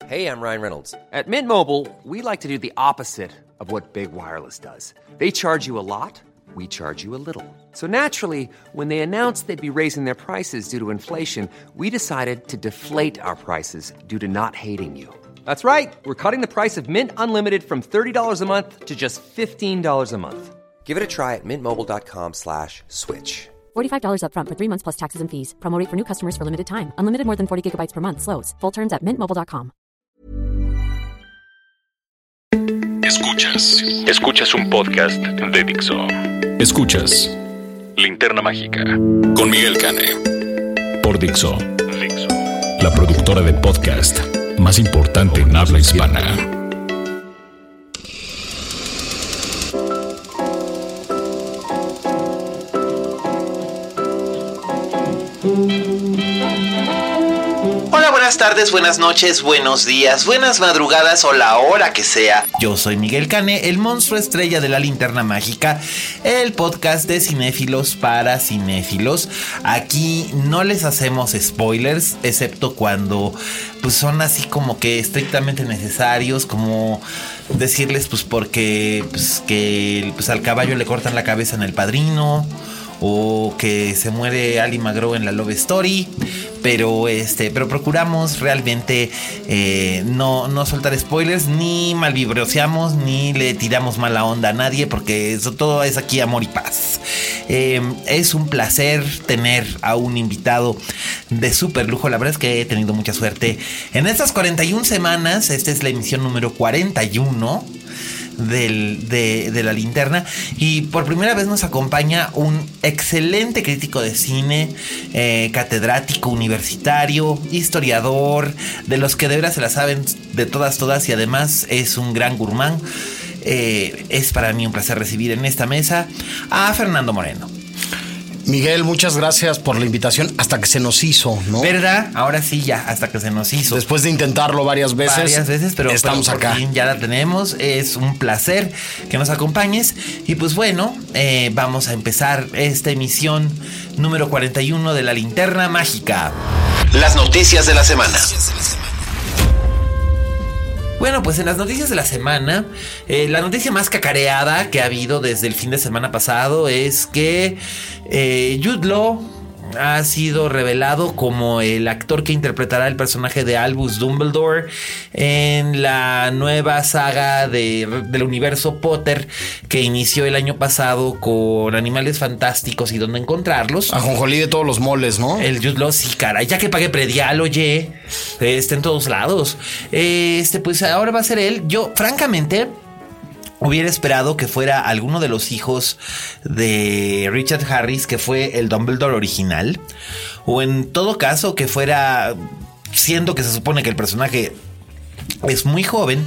Hey, I'm Ryan Reynolds. At Mint Mobile, we like to do the opposite of what Big Wireless does. They charge you a lot, we charge you a little. So naturally, when they announced they'd be raising their prices due to inflation, we decided to deflate our prices due to not hating you. That's right. We're cutting the price of Mint Unlimited from $30 a month to just $15 a month. Give it a try at mintmobile.com/switch. $45 up front for 3 months plus taxes and fees. Promo rate for new customers for limited time. Unlimited more than 40 gigabytes per month. Slows full terms at mintmobile.com. Escuchas un podcast de Dixo. Escuchas Linterna Mágica con Miguel Cane por Dixo, la productora de podcast más importante en habla hispana. Buenas tardes, buenas noches, buenos días, buenas madrugadas o la hora que sea. Yo soy Miguel Cane, el monstruo estrella de la Linterna Mágica, el podcast de cinéfilos para cinéfilos. Aquí no les hacemos spoilers, excepto cuando pues son así como que estrictamente necesarios, como decirles pues porque pues que pues al caballo le cortan la cabeza en El Padrino, o que se muere Ali Magro en la Love Story, pero procuramos realmente no soltar spoilers, ni malvibroseamos, ni le tiramos mala onda a nadie, porque eso todo es aquí amor y paz. Es un placer tener a un invitado de súper lujo. La verdad es que he tenido mucha suerte en estas 41 semanas. Esta es la emisión número 41 de la linterna, y por primera vez nos acompaña un excelente crítico de cine, catedrático universitario, historiador, de los que de verdad se la saben de todas, y además es un gran gourmand. Es para mí un placer recibir en esta mesa a Fernando Moreno. Miguel, muchas gracias por la invitación. Hasta que se nos hizo, ¿no? ¿Verdad? Ahora sí, ya, hasta que se nos hizo. Después de intentarlo varias veces, pero estamos por acá. Fin ya la tenemos. Es un placer que nos acompañes. Y pues bueno, vamos a empezar esta emisión número 41 de la Linterna Mágica. Las noticias de la semana. Bueno, pues en las noticias de la semana, la noticia más cacareada que ha habido desde el fin de semana pasado es que Jude Law ha sido revelado como el actor que interpretará el personaje de Albus Dumbledore en la nueva saga del universo Potter, que inició el año pasado con Animales Fantásticos y Dónde Encontrarlos. Ajonjolí de todos los moles, ¿no? El Jude Law, sí, caray, ya que pagué predial, oye, está en todos lados. Pues ahora va a ser él. Yo, francamente, hubiera esperado que fuera alguno de los hijos de Richard Harris, que fue el Dumbledore original, o en todo caso que fuera, siendo que se supone que el personaje es muy joven,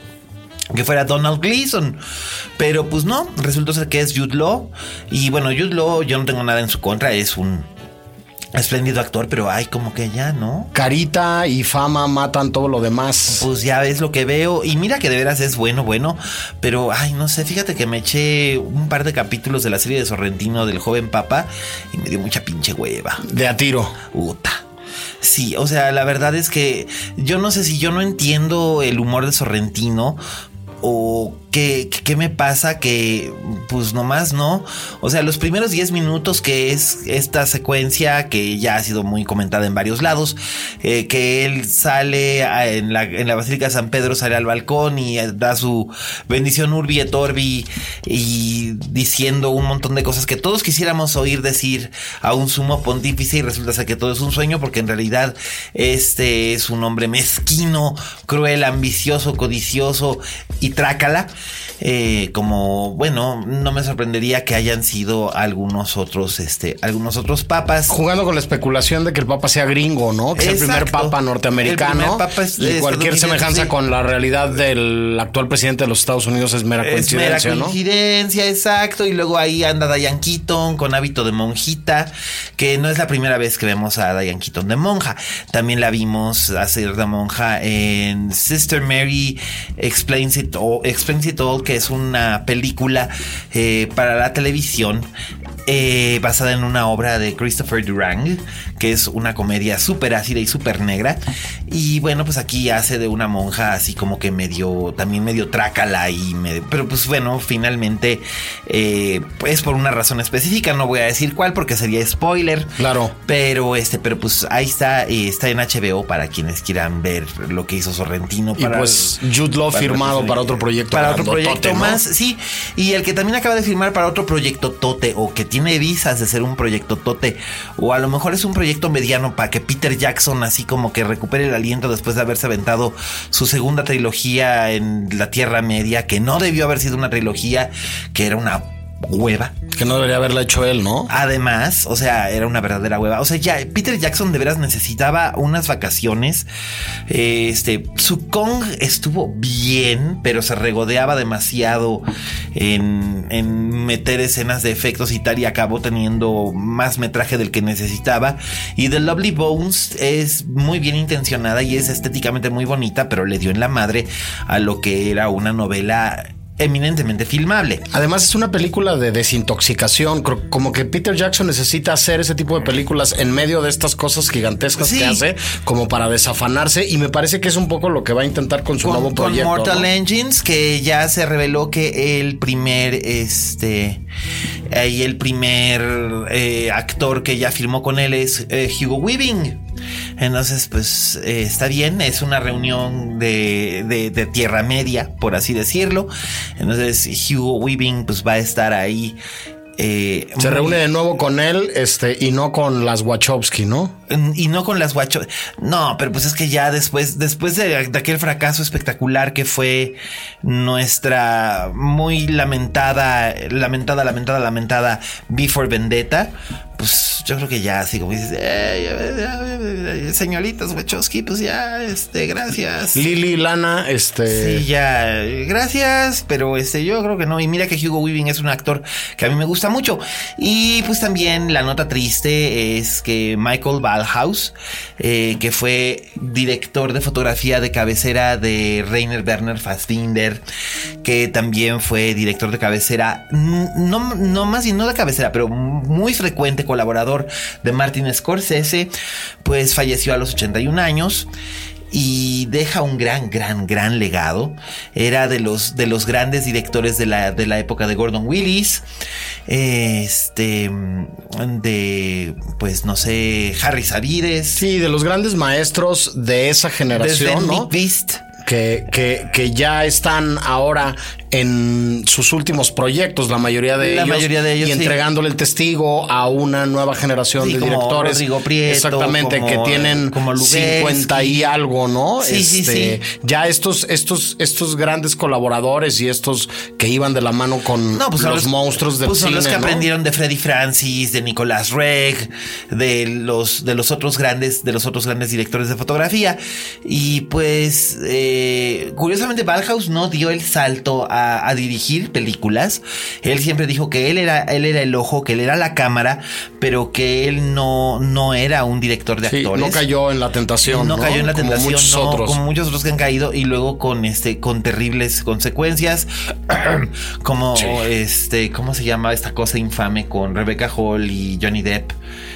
que fuera Donald Gleason. Pero pues no, resultó ser que es Jude Law. Y bueno, Jude Law, yo no tengo nada en su contra, es un espléndido actor, pero ay, como que ya, ¿no? Carita y fama matan todo lo demás. Pues ya ves lo que veo. Y mira que de veras es bueno. Pero ay, no sé, fíjate que me eché un par de capítulos de la serie de Sorrentino del Joven Papa y me dio mucha pinche hueva. De a tiro. Uta. Sí, o sea, la verdad es que yo no sé si yo no entiendo el humor de Sorrentino, o qué me pasa, que pues nomás no. O sea, los primeros 10 minutos, que es esta secuencia que ya ha sido muy comentada en varios lados, que él sale en la Basílica de San Pedro, sale al balcón y da su bendición Urbi et Orbi, y diciendo un montón de cosas que todos quisiéramos oír decir a un sumo pontífice, y resulta ser que todo es un sueño, porque en realidad este es un hombre mezquino, cruel, ambicioso, codicioso y trácala. Como, bueno, no me sorprendería que hayan sido algunos otros papas. Jugando con la especulación de que el papa sea gringo, ¿no? Que es el primer papa norteamericano. El primer papa y cualquier semejanza con la realidad del actual presidente de los Estados Unidos es mera coincidencia, es mera coincidencia, ¿no? Exacto. Y luego ahí anda Diane Keaton con hábito de monjita, que no es la primera vez que vemos a Diane Keaton de monja. También la vimos hacer de monja en Sister Mary Explains It All, que es una película para la televisión basada en una obra de Christopher Durang, que es una comedia súper ácida y súper negra. Y bueno, pues aquí hace de una monja así como que también medio trácala pero pues bueno, finalmente es por una razón específica, no voy a decir cuál porque sería spoiler. Claro. Pero pues ahí está en HBO para quienes quieran ver lo que hizo Sorrentino. Y pues Jude Law firmado para otro proyecto. Para otro proyecto, ¿no? Más, ¿no? sí. Y el que también acaba de firmar para otro proyecto tote, o que tiene visas de ser un proyecto tote, o a lo mejor es un proyecto mediano para que Peter Jackson así como que recupere el aliento después de haberse aventado su segunda trilogía en la Tierra Media, que no debió haber sido una trilogía, que era una hueva. Que no debería haberla hecho él, ¿no? Además, o sea, era una verdadera hueva. O sea, ya Peter Jackson de veras necesitaba unas vacaciones. Su Kong estuvo bien, pero se regodeaba demasiado en meter escenas de efectos y tal, y acabó teniendo más metraje del que necesitaba. Y The Lovely Bones es muy bien intencionada y es estéticamente muy bonita, pero le dio en la madre a lo que era una novela eminentemente filmable. Además es una película de desintoxicación, como que Peter Jackson necesita hacer ese tipo de películas en medio de estas cosas gigantescas que hace, como para desafanarse, y me parece que es un poco lo que va a intentar con su nuevo proyecto. Con Mortal, ¿no? Engines, que ya se reveló que el primer actor que ya firmó con él es Hugo Weaving. Entonces, pues está bien, es una reunión de Tierra Media, por así decirlo. Entonces, Hugo Weaving pues va a estar ahí. Se reúne de nuevo con él, y no con las Wachowski, ¿no? Y no con las Wachowski. No, pero pues es que ya después de aquel fracaso espectacular que fue nuestra muy lamentada V for Vendetta, pues yo creo que ya así como dices, señoritas Wachowski, pues ya, gracias. Lily, Lana, Sí, ya, gracias, pero yo creo que no. Y mira que Hugo Weaving es un actor que a mí me gusta mucho. Y pues también la nota triste es que Michael Ballhaus, que fue director de fotografía de cabecera de Rainer Werner Fassbinder, que también fue director de cabecera, no más bien no de cabecera, pero muy frecuente colaborador de Martin Scorsese, pues falleció a los 81 años. Y deja un gran legado. Era de los grandes directores de la época de Gordon Willis. Pues no sé, Harry Savides. Sí, de los grandes maestros de esa generación, desde ¿no? Nick Beast. Que ya están ahora en sus últimos proyectos, la mayoría de ellos, y entregándole el testigo a una nueva generación de directores. Rodrigo Prieto, exactamente, que tienen como 50 y algo, ¿no? Sí. Ya estos grandes colaboradores y estos que iban de la mano con los monstruos del cine, son los que ¿no? aprendieron de Freddie Francis, de Nicolas Roeg, de los otros grandes directores de fotografía. Y pues curiosamente Ballhaus no dio el salto a dirigir películas. Él siempre dijo que él era el ojo, que él era la cámara, pero que él no era un director de actores. No cayó en la tentación. No cayó en la tentación, como muchos otros que han caído, y luego con terribles consecuencias, como ¿cómo se llama esta cosa infame con Rebecca Hall y Johnny Depp?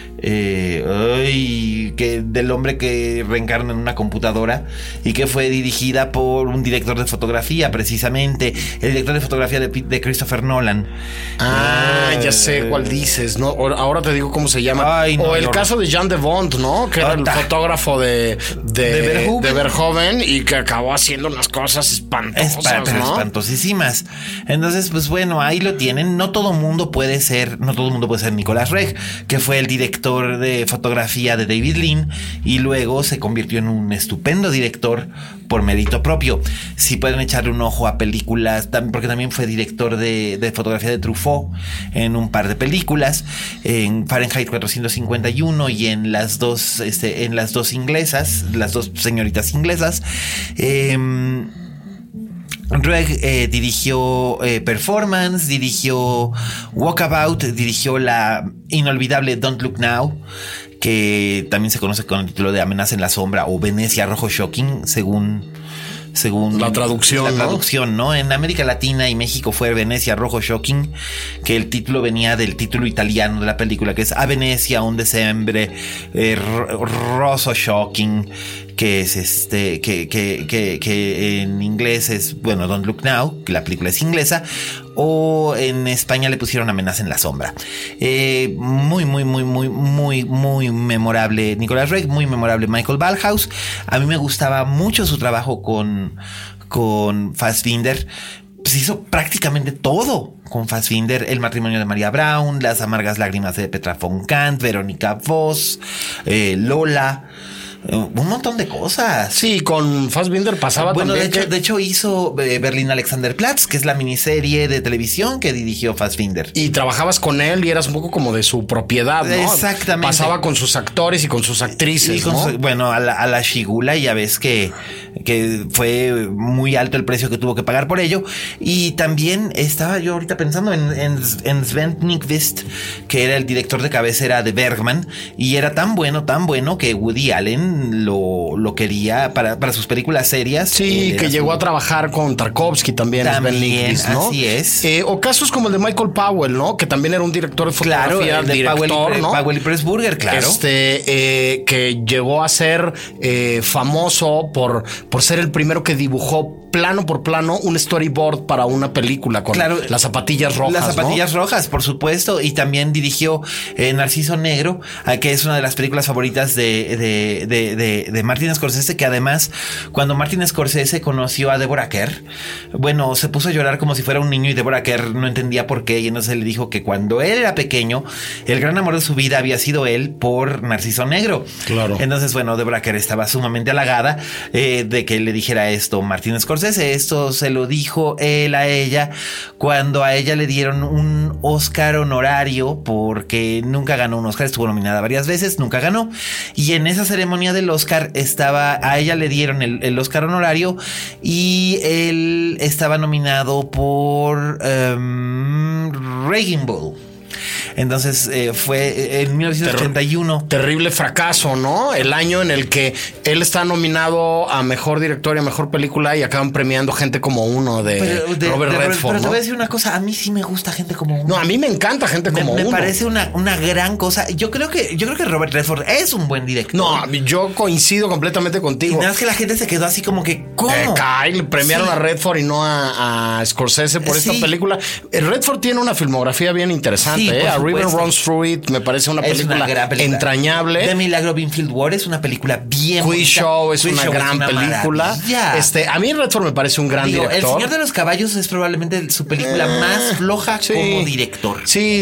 Que del hombre que reencarna en una computadora y que fue dirigida por un director de fotografía, precisamente el director de fotografía de Christopher Nolan. Ya sé cuál dices, ¿no? Ahora te digo cómo se llama. Caso de Jean de Bont, ¿no? Que era el fotógrafo de Verhoeven y que acabó haciendo unas cosas espantosas, ¿no? Espantosísimas. Entonces, pues bueno, ahí lo tienen. No todo mundo puede ser Nicolas Roeg, que fue el director de fotografía de David Lean y luego se convirtió en un estupendo director por mérito propio. Si pueden echarle un ojo a películas, porque también fue director de fotografía de Truffaut en un par de películas, en Fahrenheit 451 y en las dos inglesas, las dos señoritas inglesas. Roeg dirigió Performance, dirigió Walkabout, dirigió la inolvidable Don't Look Now, que también se conoce con el título de Amenaza en la Sombra o Venecia Rojo Shocking, según según la traducción, ¿no? En América Latina y México fue Venecia Rojo Shocking, que el título venía del título italiano de la película, que es A Venecia un diciembre rosso shocking, que es que en inglés es, bueno, Don't Look Now, que la película es inglesa, o en España le pusieron Amenaza en la sombra. Muy memorable Nicolas Roeg, muy memorable Michael Ballhaus. A mí me gustaba mucho su trabajo con Fassbinder. Pues hizo prácticamente todo con Fassbinder: El matrimonio de María Braun, Las amargas lágrimas de Petra von Kant, Verónica Voss, Lola. Un montón de cosas. Sí, con Fassbinder pasaba también. De hecho hizo Berlín Alexanderplatz, que es la miniserie de televisión que dirigió Fassbinder. Y trabajabas con él y eras un poco como de su propiedad, ¿no? Exactamente. Pasaba con sus actores y con sus actrices, ¿no? A la Shigula, ya ves que fue muy alto el precio que tuvo que pagar por ello. Y también estaba yo ahorita pensando en Sven Nykvist, que era el director de cabecera de Bergman, y era tan bueno que Woody Allen lo quería para sus películas serias. Sí, que llegó a trabajar con Tarkovsky también, Nykvist, ¿no? Así es. O casos como el de Michael Powell, ¿no? Que también era un director de fotografía, de Powell y Pressburger, claro. Que llegó a ser famoso por ser el primero que dibujó plano por plano un storyboard para una película con las zapatillas rojas. Las zapatillas rojas, por supuesto. Y también dirigió Narciso Negro, que es una de las películas favoritas de Martin Scorsese, que además, cuando Martin Scorsese conoció a Deborah Kerr, bueno, se puso a llorar como si fuera un niño, y Deborah Kerr no entendía por qué, y entonces le dijo que cuando él era pequeño, el gran amor de su vida había sido él por Narciso Negro. Claro. Entonces, bueno, Deborah Kerr estaba sumamente halagada de que le dijera esto Martin Scorsese. Esto se lo dijo él a ella cuando a ella le dieron un Oscar honorario, porque nunca ganó un Oscar. Estuvo nominada varias veces, nunca ganó, y en esa ceremonia del Oscar a ella le dieron el Oscar honorario, y él estaba nominado por Raging Bull. Entonces fue en 1981. Terrible fracaso, ¿no? El año en el que él está nominado a mejor director y a mejor película, y acaban premiando Gente como Uno de Robert Redford. Pero te voy a decir una cosa, a mí sí me gusta Gente como Uno. No, a mí me encanta Gente como Uno. Me parece una gran cosa. Yo creo que Robert Redford es un buen director. No, yo coincido completamente contigo. Y nada más que la gente se quedó así como que, ¿cómo? Premiaron a Redford y no a Scorsese por esta película. Redford tiene una filmografía bien interesante, A River Runs Through It me parece una película entrañable. De Milagro Binfield Ward es una película bien bonita. Quiz Show es una gran película. A mí Redford me parece un gran director. El Señor de los Caballos es probablemente su película más floja como director. Sí.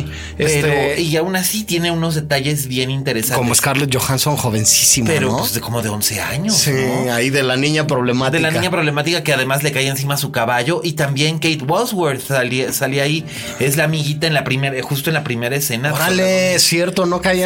Y aún así tiene unos detalles bien interesantes. Como Scarlett Johansson, jovencísima, pero ¿no? Pues como de 11 años. Sí, ¿no? Ahí de la niña problemática. De la niña problemática que además le cae encima su caballo. Y también Kate Bosworth salía ahí. Es la amiguita justo en la primera escena. Órale, es cierto, no caía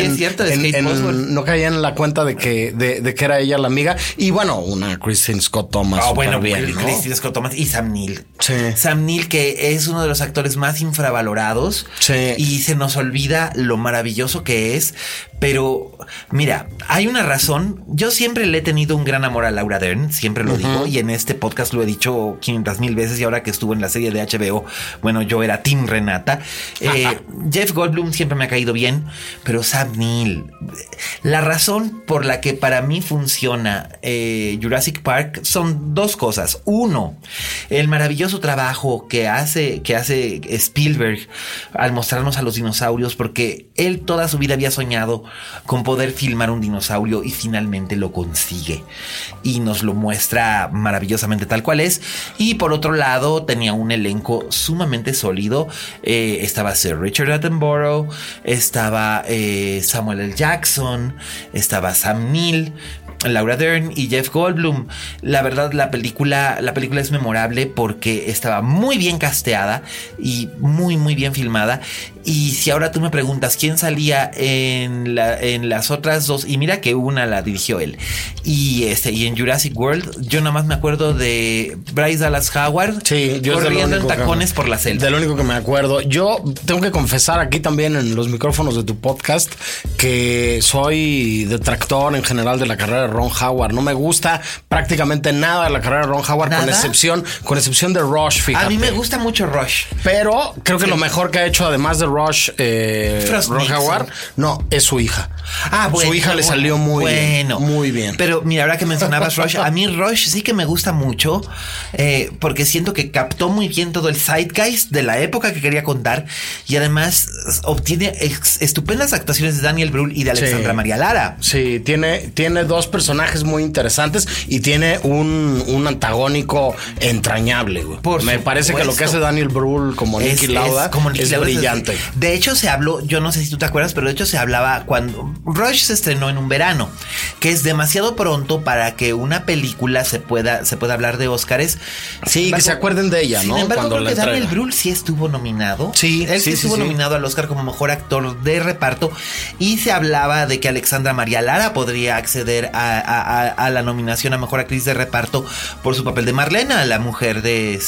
no caía en la cuenta de que era ella la amiga. Y bueno, una Kristen Scott Thomas. Kristen Scott Thomas y Sam Neill. Sí. Sam Neill, que es uno de los actores más infravalorados. Sí. Y se nos olvida lo maravilloso que es. Pero mira, hay una razón. Yo siempre le he tenido un gran amor a Laura Dern, siempre lo digo, y en este podcast lo he dicho 500,000 veces, y ahora que estuvo en la serie de HBO, bueno, yo era Team Renata. Jeff Goldblum siempre me ha caído bien, pero Sam Neill, la razón por la que para mí funciona Jurassic Park son dos cosas. Uno, el maravilloso trabajo que hace Spielberg al mostrarnos a los dinosaurios, porque él toda su vida había soñado con poder filmar un dinosaurio y finalmente lo consigue y nos lo muestra maravillosamente tal cual es. Y por otro lado tenía un elenco sumamente sólido. Estaba Sir Richard Attenborough, estaba Samuel L. Jackson, estaba Sam Neill, Laura Dern y Jeff Goldblum. La verdad, la película es memorable porque estaba muy bien casteada y muy, muy bien filmada. Y si ahora tú me preguntas quién salía en las otras dos, y mira que una la dirigió él, y en Jurassic World, yo nada más me acuerdo de Bryce Dallas Howard corriendo en tacones por la selva. De lo único que me acuerdo. Yo tengo que confesar aquí también en los micrófonos de tu podcast que soy detractor en general de la carrera de Ron Howard. No me gusta prácticamente nada de la carrera de Ron Howard, con excepción de Rush, fíjate. A mí me gusta mucho Rush. Pero creo que lo mejor que ha hecho, además de Rush, Ron Howard, es su hija. Su hija le salió muy bien. Pero mira, ahora que mencionabas Rush, a mí Rush sí que me gusta mucho, porque siento que captó muy bien todo el zeitgeist de la época que quería contar, y además obtiene estupendas actuaciones de Daniel Brühl y de Alexandra María Lara. Sí, tiene dos personajes muy interesantes y tiene un antagónico entrañable, güey. Me parece que lo que hace Daniel Brühl como Niki Lauda es brillante. De hecho, se habló, yo no sé si tú te acuerdas, pero de hecho se hablaba cuando Rush se estrenó en un verano, que es demasiado pronto para que una película se pueda hablar de Óscares. Sí, que se acuerden de ella, ¿no? Sin embargo, creo que Daniel Brühl sí estuvo nominado. Sí, él sí estuvo nominado al Oscar como mejor actor de reparto, y se hablaba de que Alexandra María Lara podría acceder a la nominación a mejor actriz de reparto por su papel de Marlena, la mujer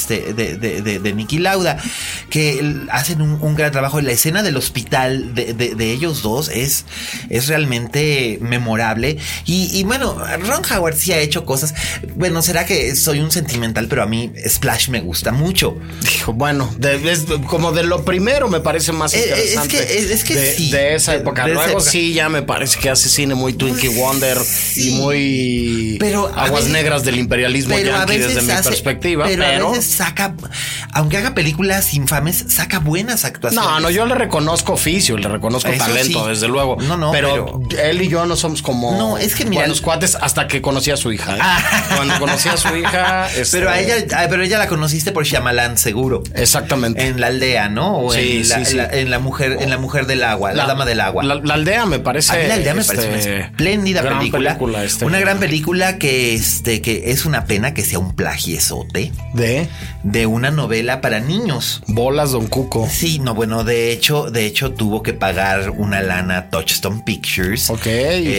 de Niki Lauda, que hacen un gran trabajo. La escena del hospital de ellos dos es realmente memorable. Y bueno, Ron Howard sí ha hecho cosas. Bueno, será que soy un sentimental, pero a mí Splash me gusta mucho. Bueno, es como de lo primero me parece más interesante. Es que sí. De esa época. Luego sí, ya me parece que hace cine muy Twinkie Wonder y muy aguas negras del imperialismo yankee desde mi perspectiva. Pero a veces saca, aunque haga películas infames, saca buenas actuaciones. No, yo le reconozco oficio, le reconozco talento, desde luego. Pero él y yo no somos como buenos cuates hasta que conocí a su hija. Cuando conocí a su hija... Pero ella la conociste por Shyamalan, seguro. Exactamente. En La Aldea, ¿no? O en la mujer del agua, la dama del agua. La Aldea me parece... A mí La Aldea me parece una espléndida película. Una gran película que es una pena que sea un plagiesote de una novela para niños. Bolas, Don Cuco. Sí, no, bueno, de hecho tuvo que pagar una lana Touchstone Pictures. Ok.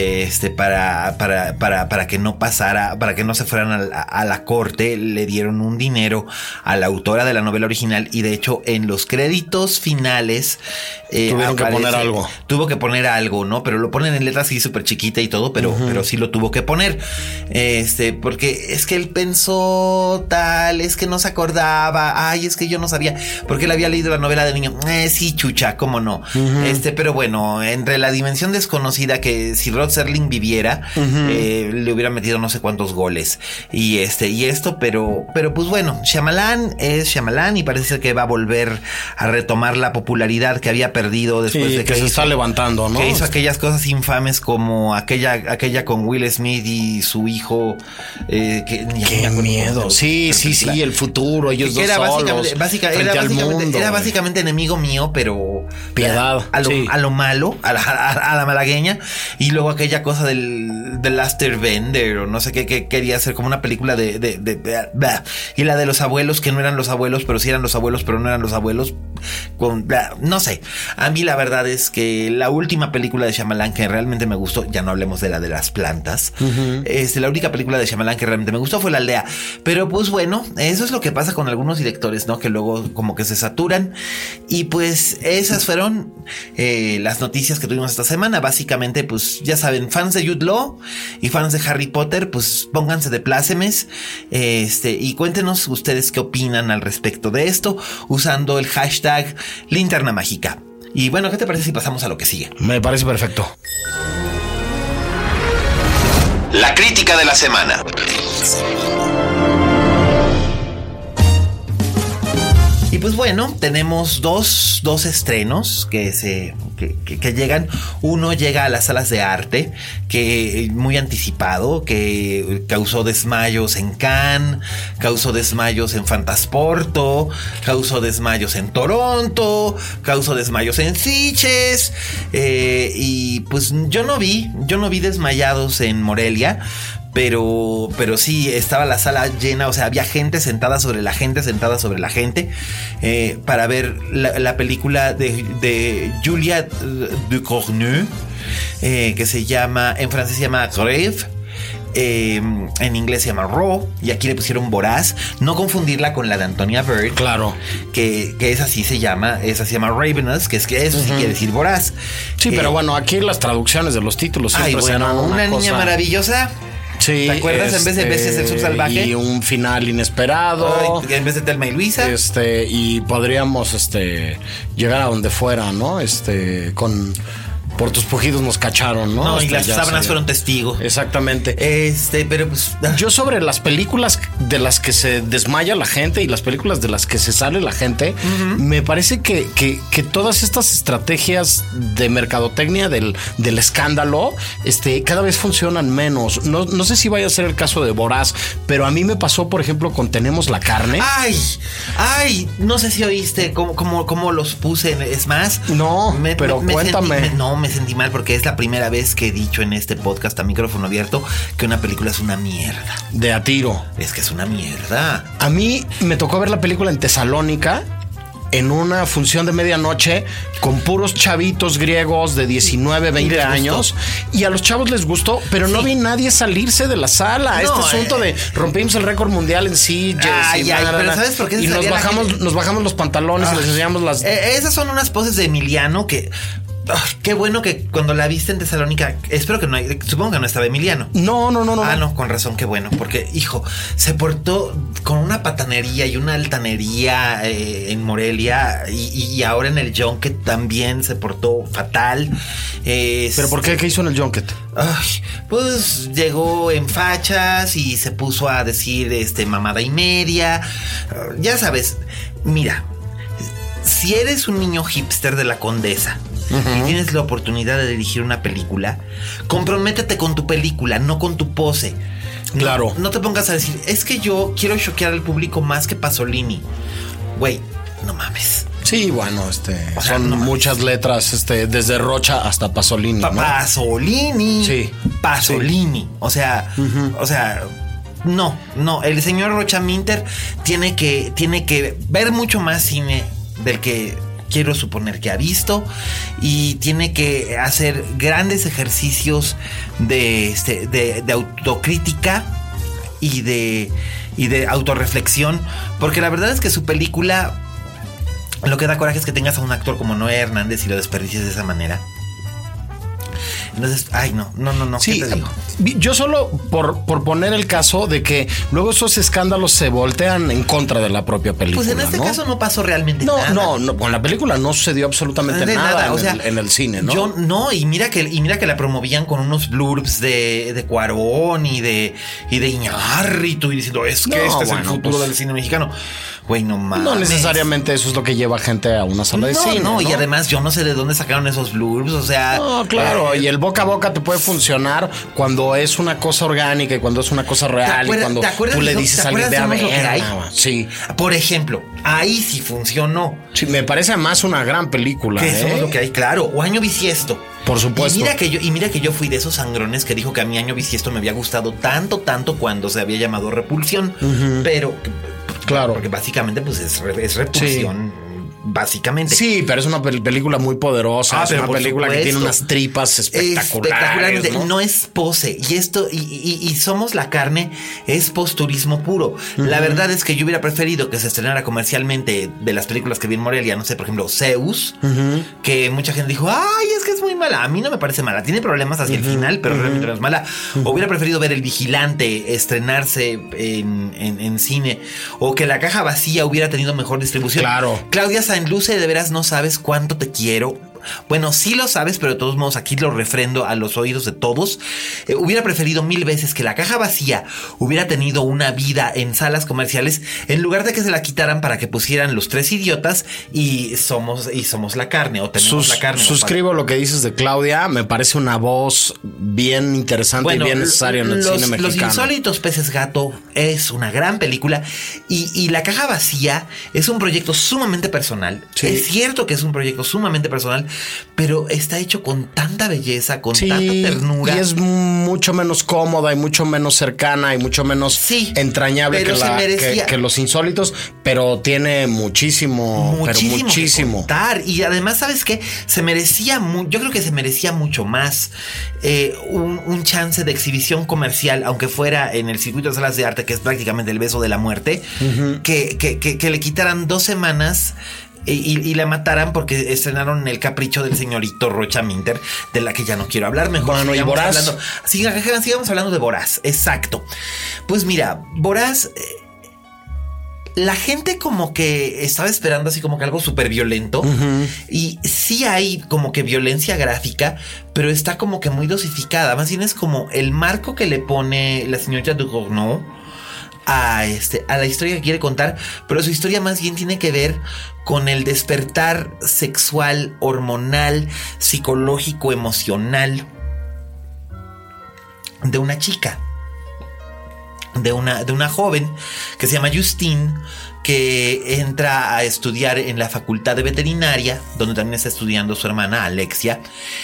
Para que no pasara, para que no se fueran a la corte, le dieron un dinero a la autora de la novela original, y de hecho en los créditos finales tuvieron que poner algo. Tuvo que poner algo, ¿no? Pero lo ponen en letras así súper chiquita y todo, pero sí lo tuvo que poner. Porque es que él pensó tal, es que no se acordaba, es que yo no sabía, porque él había leído la novela de niño. Sí, chucha, cómo no. Pero bueno, entre la dimensión desconocida, que si Rod Serling viviera, le hubiera metido no sé cuántos goles. Y esto, pero pues bueno, Shyamalan es Shyamalan, y parece ser que va a volver a retomar la popularidad que había perdido después de que se está levantando, ¿no? Que hizo aquellas cosas infames como aquella con Will Smith y su hijo. Qué miedo. Sí, el futuro, ellos dos solos. Era básicamente enemigo mío, pero piedad. A lo malo, a la malagueña. Y luego aquella cosa del Last Airbender, o no sé qué quería hacer, como una película y la de los abuelos, que no eran los abuelos, pero sí eran los abuelos, pero no eran los abuelos. No sé. A mí la verdad es que la última película de Shyamalan que realmente me gustó, ya no hablemos de la de las plantas, la única película de Shyamalan que realmente me gustó fue La Aldea. Pero pues bueno, eso es lo que pasa con algunos directores, ¿no? Que luego como que se saturan. Y pues esas fueron las noticias que tuvimos esta semana. Básicamente, pues ya saben, fans de Jude Law y fans de Harry Potter, pues pónganse de plácemes, y cuéntenos ustedes qué opinan al respecto de esto usando el hashtag Linterna Mágica. Y bueno, ¿qué te parece si pasamos a lo que sigue? Me parece perfecto. La crítica de la semana. Y pues bueno, tenemos dos estrenos que llegan. Uno llega a las salas de arte, que muy anticipado, que causó desmayos en Cannes, causó desmayos en Fantasporto, causó desmayos en Toronto, causó desmayos en Sitges, y pues yo no vi desmayados en Morelia. Pero sí, estaba la sala llena, o sea, había gente sentada sobre la gente, para ver la película de Julia Ducournau, que se llama, en francés se llama Grève. En inglés se llama Raw, y aquí le pusieron Voraz. No confundirla con la de Antonia Bird. Claro. Que esa sí se llama Ravenous, que eso sí quiere decir voraz. Sí, pero bueno, aquí las traducciones de los títulos siempre bueno, una niña cosa maravillosa. Sí. ¿Te acuerdas? En vez de ser subsalvaje. Y un final inesperado. En vez de Thelma y Luisa. Y podríamos llegar a donde fuera, ¿no? Por tus pujidos nos cacharon, ¿no? No, y las sábanas fueron testigos. Exactamente. Pero pues... Yo sobre las películas de las que se desmaya la gente y las películas de las que se sale la gente, me parece que todas estas estrategias de mercadotecnia del escándalo, cada vez funcionan menos. No sé si vaya a ser el caso de Voraz, pero a mí me pasó, por ejemplo, con Tenemos la Carne. ¡Ay! No sé si oíste cómo los puse. Es más... No, pero cuéntame. Me sentí mal porque es la primera vez que he dicho en este podcast a micrófono abierto que una película es una mierda. De a tiro. Es que es una mierda. A mí me tocó ver la película en Tesalónica en una función de medianoche con puros chavitos griegos de 19, 20 años. Y a los chavos les gustó, pero no vi nadie salirse de la sala. No, asunto de rompimos el récord mundial en Sitges. Pero ¿sabes por qué? Y nos bajamos los pantalones y les enseñamos las... Esas son unas poses de Emiliano que... qué bueno que cuando la viste en Tesalónica, espero que supongo que no estaba Emiliano. No. No, con razón, qué bueno, porque, hijo, se portó con una patanería y una altanería en Morelia y ahora en el Junket también se portó fatal. ¿Pero por qué? ¿Qué hizo en el Junket? Pues llegó en fachas y se puso a decir mamada y media. Ya sabes, mira, si eres un niño hipster de la Condesa y tienes la oportunidad de dirigir una película, comprométete con tu película, no con tu pose. Claro. No te pongas a decir, es que yo quiero choquear al público más que Pasolini. Güey, no mames. Sí, bueno, son muchas letras, desde Rocha hasta Pasolini, ¿no? Pasolini. Sí. Pasolini. Sí. O sea, no. El señor Rocha Minter tiene que ver mucho más cine del que quiero suponer que ha visto, y tiene que hacer grandes ejercicios de autocrítica y de autorreflexión, porque la verdad es que su película, lo que da coraje es que tengas a un actor como Noé Hernández y lo desperdicies de esa manera. Entonces, no. Sí, ¿qué te digo? Yo solo por poner el caso de que luego esos escándalos se voltean en contra de la propia película. Pues en este caso no pasó realmente nada. No, con la película no sucedió absolutamente nada. En el cine, ¿no? Y mira que la promovían con unos blurbs de Cuarón y de Iñárritu y diciendo, es que es el futuro del cine mexicano. Güey, no mames. No necesariamente eso es lo que lleva gente a una sala de cine. No, y además yo no sé de dónde sacaron esos blurbs, o sea... No, claro, y el boca a boca te puede funcionar cuando es una cosa orgánica y cuando es una cosa real y cuando tú le dices a alguien de ver. Sí. Por ejemplo, ahí sí funcionó. Sí, me parece más una gran película. Que eso es lo que hay, claro. O Año Bisiesto. Por supuesto. Y mira que yo fui de esos sangrones que dijo que a mí Año Bisiesto me había gustado tanto cuando se había llamado Repulsión. Pero... Claro. Porque básicamente pues es repulsión. Sí. Básicamente. Sí, pero es una película muy poderosa. Es una película que tiene unas tripas espectaculares. No es pose. Y esto, y Somos la Carne es posturismo puro. La verdad es que yo hubiera preferido que se estrenara comercialmente de las películas que vi en Morelia, no sé, por ejemplo, Zeus, que mucha gente dijo, ay, es que es muy mala. A mí no me parece mala. Tiene problemas hacia el final, pero realmente no es mala. Hubiera preferido ver El Vigilante estrenarse en cine, o que La Caja Vacía hubiera tenido mejor distribución. Claro. Claudia Sainluce, de veras no sabes cuánto te quiero. Bueno, sí lo sabes, pero de todos modos aquí lo refrendo a los oídos de todos. Hubiera preferido 1000 veces que La Caja Vacía hubiera tenido una vida en salas comerciales en lugar de que se la quitaran para que pusieran Los Tres Idiotas y Somos la Carne, o Tenemos la Carne. Suscribo lo que dices de Claudia. Me parece una voz bien interesante y bien necesaria en el cine mexicano. Los Insólitos Peces Gato es una gran película, y La Caja Vacía es un proyecto sumamente personal. Sí. Es cierto que es un proyecto sumamente personal, pero está hecho con tanta belleza, con tanta ternura. Y es mucho menos cómoda y mucho menos cercana y mucho menos entrañable que Los Insólitos, pero tiene muchísimo que contar. Y además, ¿sabes qué? Yo creo que se merecía mucho más un chance de exhibición comercial, aunque fuera en el circuito de salas de arte, que es prácticamente el beso de la muerte, que le quitaran 2 semanas y la mataran porque estrenaron El capricho del señorito Rocha Minter, de la que ya no quiero hablar. Mejor bueno, y Borás. Sigamos hablando de Borás. Exacto. Pues mira, Borás, la gente como que estaba esperando así como que algo súper violento. Y sí hay como que violencia gráfica, pero está como que muy dosificada. Más bien es como el marco que le pone la señorita Ducournau a la historia que quiere contar, pero su historia más bien tiene que ver con el despertar sexual, hormonal, psicológico, emocional de una chica, de una joven que se llama Justine, que entra a estudiar en la facultad de veterinaria, donde también está estudiando su hermana Alexia.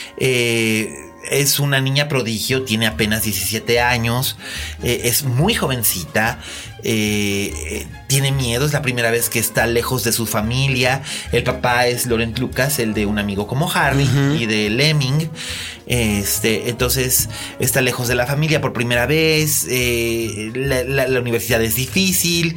Es una niña prodigio, tiene apenas 17 años, es muy jovencita, tiene miedo, es la primera vez que está lejos de su familia. El papá es Laurent Lucas, el de Un amigo como Harry y de Lemming. Entonces está lejos de la familia por primera vez. La universidad es difícil.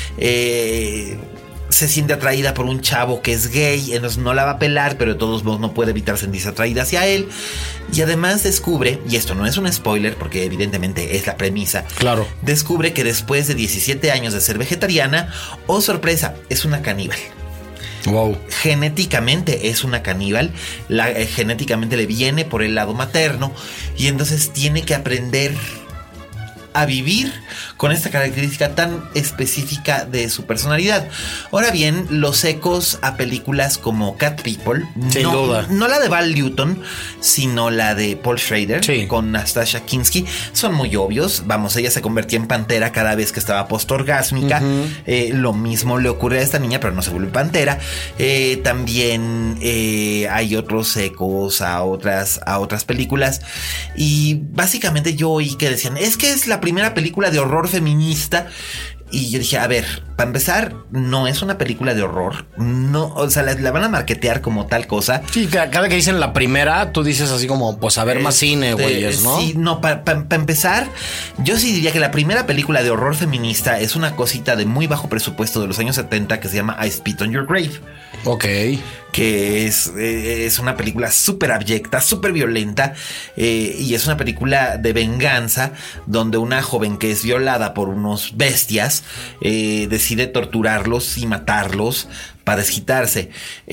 Se siente atraída por un chavo que es gay, entonces no la va a pelar, pero de todos modos no puede evitar sentirse atraída hacia él. Y además descubre, y esto no es un spoiler porque evidentemente es la premisa, claro, descubre que después de 17 años de ser vegetariana, oh sorpresa, es una caníbal. Wow. Genéticamente es una caníbal, genéticamente le viene por el lado materno, y entonces tiene que aprender a vivir con esta característica tan específica de su personalidad. Ahora bien, los ecos a películas como Cat People, sin duda, no la de Val Newton, sino la de Paul Schrader, sí, con Nastasia Kinski, son muy obvios. Vamos, ella se convertía en pantera cada vez que estaba postorgásmica. Lo mismo le ocurre a esta niña, pero no se vuelve pantera. También hay otros ecos a otras películas. Y básicamente yo oí que decían, es que es la primera película de horror feminista. Y yo dije, a ver, para empezar, no es una película de horror. No, o sea, la van a marketear como tal cosa. Sí, cada que dicen la primera, tú dices así como, pues a ver más cine, güeyes, ¿no? Sí, no, para empezar, yo sí diría que la primera película de horror feminista es una cosita de muy bajo presupuesto de los años 70 que se llama I Spit on Your Grave. Ok. Que es una película súper abyecta, súper violenta, y es una película de venganza donde una joven que es violada por unos bestias decide torturarlos y matarlos para desquitarse.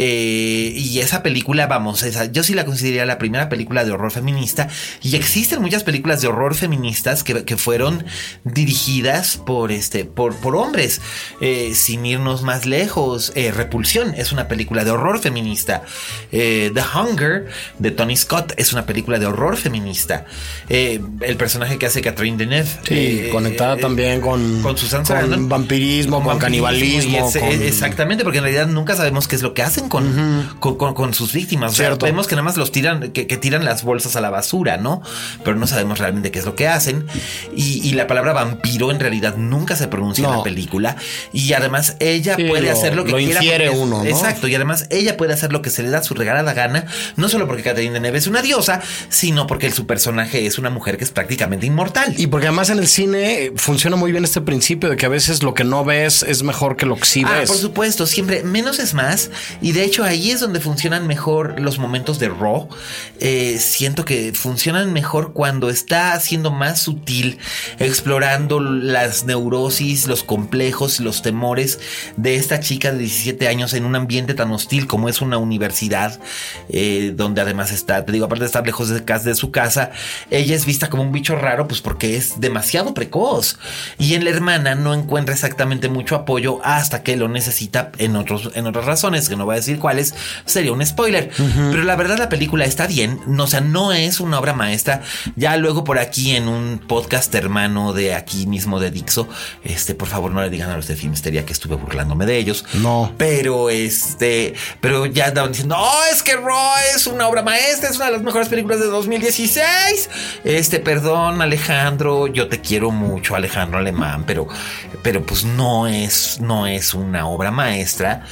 Y esa película, vamos, yo sí la consideraría la primera película de horror feminista. Y existen muchas películas de horror feministas que fueron dirigidas por hombres. Sin irnos más lejos, Repulsión es una película de horror feminista. The Hunger de Tony Scott es una película de horror feminista. El personaje que hace Catherine Deneuve, sí, conectada también con Susan Sarandon, con vampirismo, con canibalismo. Exactamente, porque en realidad nunca sabemos qué es lo que hacen con sus víctimas. O sea, vemos que nada más los tiran, que tiran las bolsas a la basura, ¿no? Pero no sabemos realmente qué es lo que hacen. Y la palabra vampiro en realidad nunca se pronuncia en la película. Y además ella puede hacer lo que quiera. Lo infiere uno, ¿no? Exacto. Y además ella puede hacer lo que se le da su regalada gana. No solo porque Catherine Deneuve es una diosa, sino porque su personaje es una mujer que es prácticamente inmortal. Y porque además en el cine funciona muy bien este principio de que a veces lo que no ves es mejor que lo que sí ves. Por supuesto, siempre menos es más, y de hecho ahí es donde funcionan mejor los momentos de Raw. Siento que funcionan mejor cuando está siendo más sutil, explorando las neurosis, los complejos, los temores de esta chica de 17 años en un ambiente tan hostil como es una universidad, donde además está, te digo, aparte de estar lejos de su casa, ella es vista como un bicho raro, pues porque es demasiado precoz, y en la hermana no encuentra exactamente mucho apoyo hasta que lo necesita en otras razones, que no voy a decir cuáles, sería un spoiler. Pero la verdad la película está bien, o sea, no es una obra maestra. Ya luego por aquí en un podcast hermano de aquí mismo de Dixo, por favor no le digan a los de Filmsteria que estuve burlándome de ellos. No. Pero pero ya andaban diciendo, es que Raw es una obra maestra, es una de las mejores películas de 2016. Perdón, Alejandro, yo te quiero mucho, Alejandro Alemán, pero pues no es una obra maestra.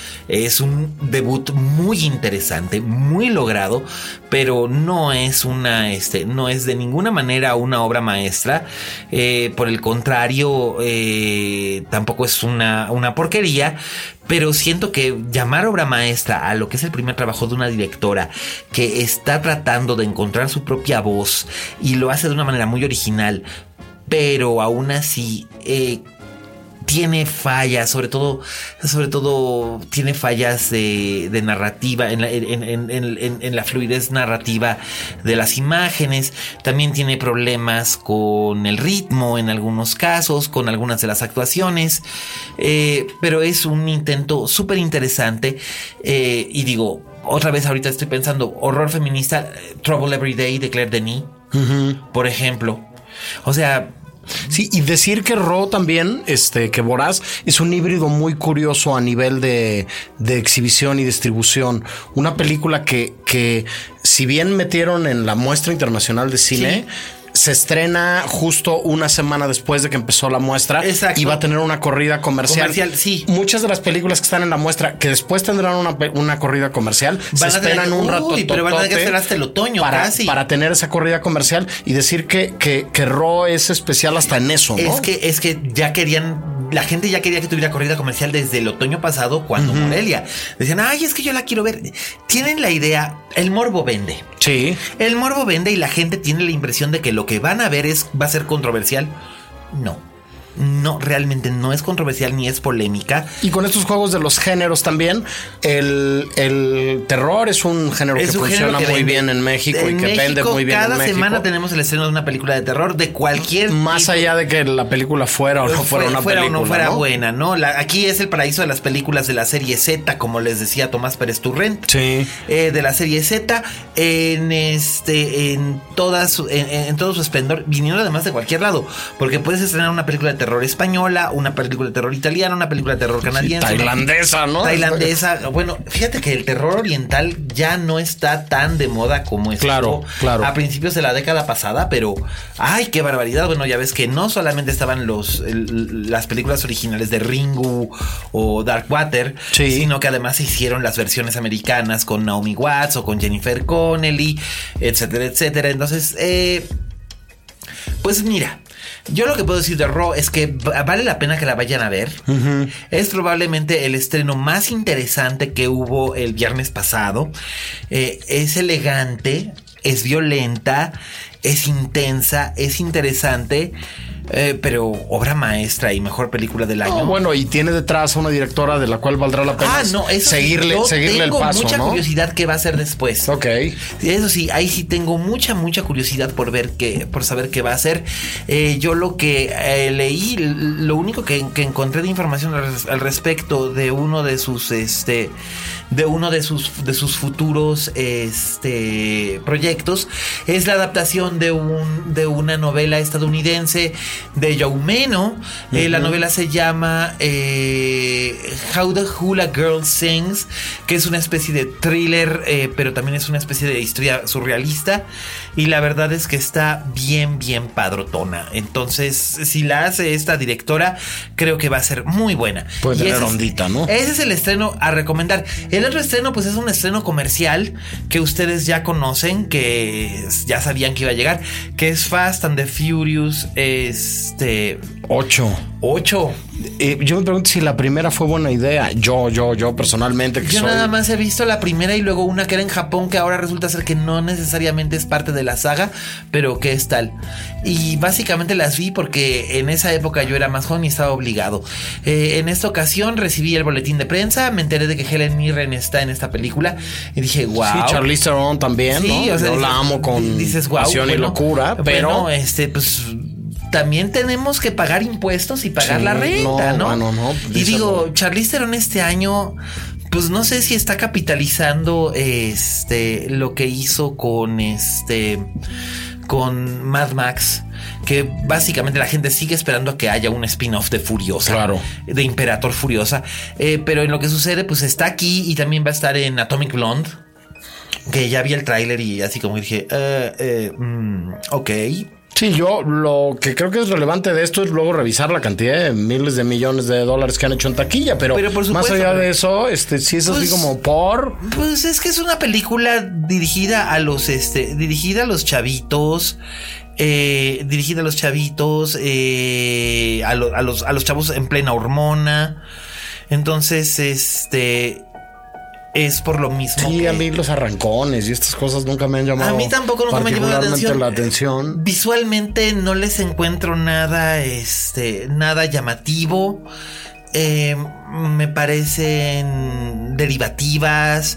Es un debut muy interesante, muy logrado, pero no es no es de ninguna manera una obra maestra. Por el contrario, tampoco es una porquería. Pero siento que llamar obra maestra a lo que es el primer trabajo de una directora que está tratando de encontrar su propia voz y lo hace de una manera muy original, pero aún así tiene fallas, sobre todo tiene fallas de narrativa, en la fluidez narrativa de las imágenes. También tiene problemas con el ritmo en algunos casos, con algunas de las actuaciones, pero es un intento súper interesante. Y digo, otra vez ahorita estoy pensando, horror feminista, Trouble Every Day de Claire Denis, por ejemplo. O sea... Sí, y decir que Ro también, que Voraz es un híbrido muy curioso a nivel de exhibición y distribución. Una película que si bien metieron en la Muestra Internacional de Cine... Sí. Se estrena justo una semana después de que empezó la muestra. Exacto. Y va a tener una corrida comercial. Sí. Muchas de las películas que están en la muestra, que después tendrán una corrida comercial, se esperan un rato. Pero van a tener que esperar hasta el otoño para tener esa corrida comercial y decir que Ro es especial hasta en eso, ¿no? Es que ya querían... La gente ya quería que tuviera corrida comercial desde el otoño pasado, cuando Morelia. Decían, ay, es que yo la quiero ver. Tienen la idea, el morbo vende. Sí. El morbo vende y la gente tiene la impresión de que lo que van a ver va a ser controversial. No, realmente no es controversial ni es polémica. Y con estos juegos de los géneros también, el terror es un género que funciona muy bien en México y que vende muy bien en México. Cada semana tenemos el estreno de una película de terror de cualquier más tipo. Allá de que la película fuera o no fuera una película, o no fuera buena, ¿no? Aquí es el paraíso de las películas de la serie Z, como les decía Tomás Pérez Turrent. Sí. De la serie Z, en todo su esplendor, viniendo además de cualquier lado, porque puedes estrenar una película de terror española, una película de terror italiana, una película de terror canadiense. Sí, tailandesa, ¿no? Tailandesa. Bueno, fíjate que el terror oriental ya no está tan de moda como estuvo a principios de la década pasada, pero ¡ay, qué barbaridad! Bueno, ya ves que no solamente estaban las películas originales de Ringu o Darkwater, sino que además se hicieron las versiones americanas con Naomi Watts o con Jennifer Connelly, etcétera, etcétera. Entonces, pues mira, yo lo que puedo decir de Ro es que vale la pena que la vayan a ver. Es probablemente el estreno más interesante que hubo el viernes pasado. Es elegante, es violenta, es intensa, es interesante. Pero obra maestra y mejor película del año. Bueno, y tiene detrás a una directora de la cual valdrá la pena seguirle el paso. Tengo mucha curiosidad qué va a hacer después. Ok. Eso sí, ahí sí tengo mucha curiosidad por saber qué va a hacer. Yo lo que leí, lo único que encontré de información al respecto de uno de sus futuros proyectos es la adaptación de una novela estadounidense de Joe Meno. La novela se llama How the Hula Girl Sings, que es una especie de thriller, pero también es una especie de historia surrealista, y la verdad es que está bien padrotona. Entonces, si la hace esta directora, creo que va a ser muy buena. Puede tener ondita, ¿no? Ese es el estreno a recomendar. El otro estreno, pues es un estreno comercial que ustedes ya conocen, que ya sabían que iba a llegar, que es Fast and the Furious 8. Yo me pregunto si la primera fue buena idea. Yo personalmente. Yo nada más he visto la primera y luego una que era en Japón, que ahora resulta ser que no necesariamente es parte de la saga, pero que es tal. Y básicamente las vi porque en esa época yo era más joven y estaba obligado. En esta ocasión recibí el boletín de prensa, me enteré de que Helen Mirren está en esta película y dije, wow. Sí, Charlize Theron también, sí, ¿no? O sea, yo la amo con pasión y locura, pero pues también tenemos que pagar impuestos y pagar la renta, ¿no? No, y digo, Charlize Theron este año, pues no sé si está capitalizando lo que hizo con Mad Max, que básicamente la gente sigue esperando a que haya un spin-off de Furiosa, claro, de Imperator Furiosa, pero en lo que sucede, pues está aquí y también va a estar en Atomic Blonde, que ya vi el tráiler y así como dije, ok. Sí, yo lo que creo que es relevante de esto es luego revisar la cantidad de miles de millones de dólares que han hecho en taquilla, pero por supuesto, más allá de eso, sí es así como por... Pues es que es una película dirigida a los chavitos, a los chavos en plena hormona. Entonces, es por lo mismo. Sí, a mí los arrancones y estas cosas nunca me han llamado. A mí tampoco nunca me han llamado la atención. Visualmente no les encuentro nada, nada llamativo. Me parecen derivativas.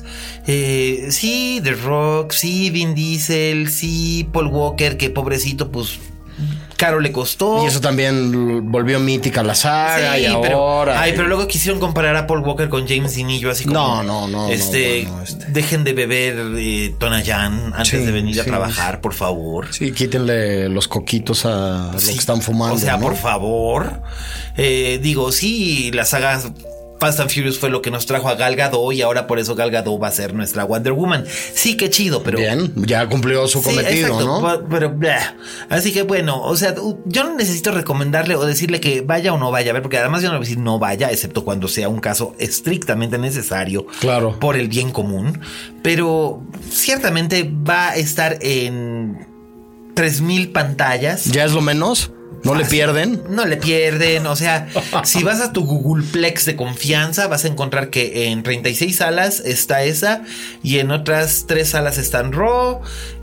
Sí, The Rock, sí, Vin Diesel, sí, Paul Walker, que pobrecito, pues caro le costó. Y eso también volvió mítica la saga. Sí, pero luego quisieron comparar a Paul Walker con James Dean y yo así como... No. Dejen de beber Tonayán antes de venir a trabajar, por favor. Sí, quítenle los coquitos a lo que están fumando. O sea, por favor. Sí, la saga Fast and Furious fue lo que nos trajo a Gal Gadot y ahora por eso Gal Gadot va a ser nuestra Wonder Woman. Sí, qué chido, pero... Bien, ya cumplió su cometido, exacto, ¿no? Pero, así que bueno, o sea, yo no necesito recomendarle o decirle que vaya o no vaya a ver, porque además yo no voy a decir no vaya, excepto cuando sea un caso estrictamente necesario. Claro. Por el bien común. Pero ciertamente va a estar en 3,000 pantallas. ¿Ya es lo menos? ¿No le pierden? No le pierden, o sea, si vas a tu Googleplex de confianza vas a encontrar que en 36 salas está esa y en otras 3 salas están Raw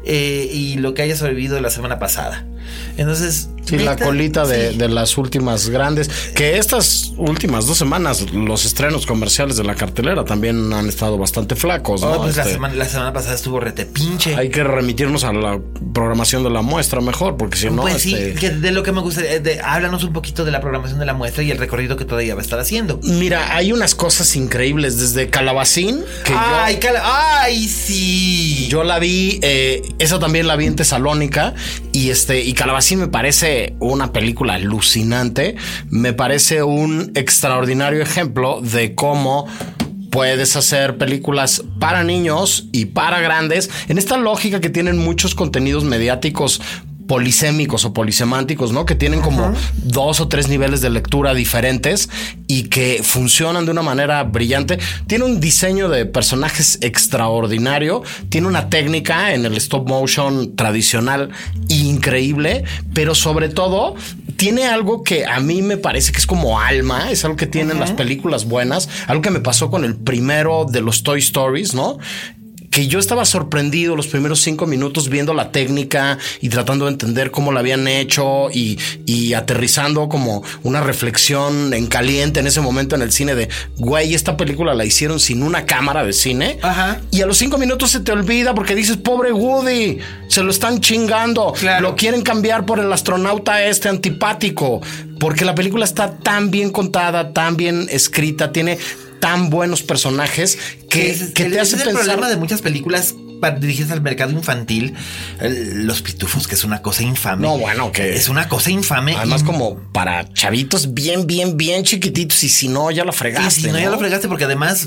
y lo que haya sobrevivido la semana pasada. Entonces... Sí, la colita de las últimas grandes. Que estas últimas 2 semanas los estrenos comerciales de la cartelera también han estado bastante flacos, ¿no? Pues la semana pasada estuvo retepinche. Hay que remitirnos a la programación de la muestra mejor, porque si no... Pues sí, que de lo que me gustaría... háblanos un poquito de la programación de la muestra y el recorrido que todavía va a estar haciendo. Mira, hay unas cosas increíbles. Desde Calabacín, que ¡Ay, sí! Yo la vi, esa también la vi en Tesalónica y Calabacín me parece una película alucinante. Me parece un extraordinario ejemplo de cómo puedes hacer películas para niños y para grandes en esta lógica que tienen muchos contenidos mediáticos polisémicos o polisemánticos, ¿no? Que tienen como 2 o 3 niveles de lectura diferentes y que funcionan de una manera brillante. Tiene un diseño de personajes extraordinario, tiene una técnica en el stop motion tradicional increíble, pero sobre todo tiene algo que a mí me parece que es como alma, es algo que tienen las películas buenas, algo que me pasó con el primero de los Toy Stories, ¿no? Que yo estaba sorprendido los primeros 5 minutos viendo la técnica y tratando de entender cómo la habían hecho y aterrizando como una reflexión en caliente en ese momento en el cine de, güey, esta película la hicieron sin una cámara de cine. Ajá. Y a los 5 minutos se te olvida porque dices, pobre Woody, se lo están chingando. Claro. Lo quieren cambiar por el astronauta antipático. Porque la película está tan bien contada, tan bien escrita, tiene tan buenos personajes que te hace pensar. El problema de muchas películas dirigidas al mercado infantil, Los Pitufos, que es una cosa infame. No, bueno, que es una cosa infame. Además, como para chavitos bien chiquititos. Y si no, ya lo fregaste. Ya lo fregaste, porque además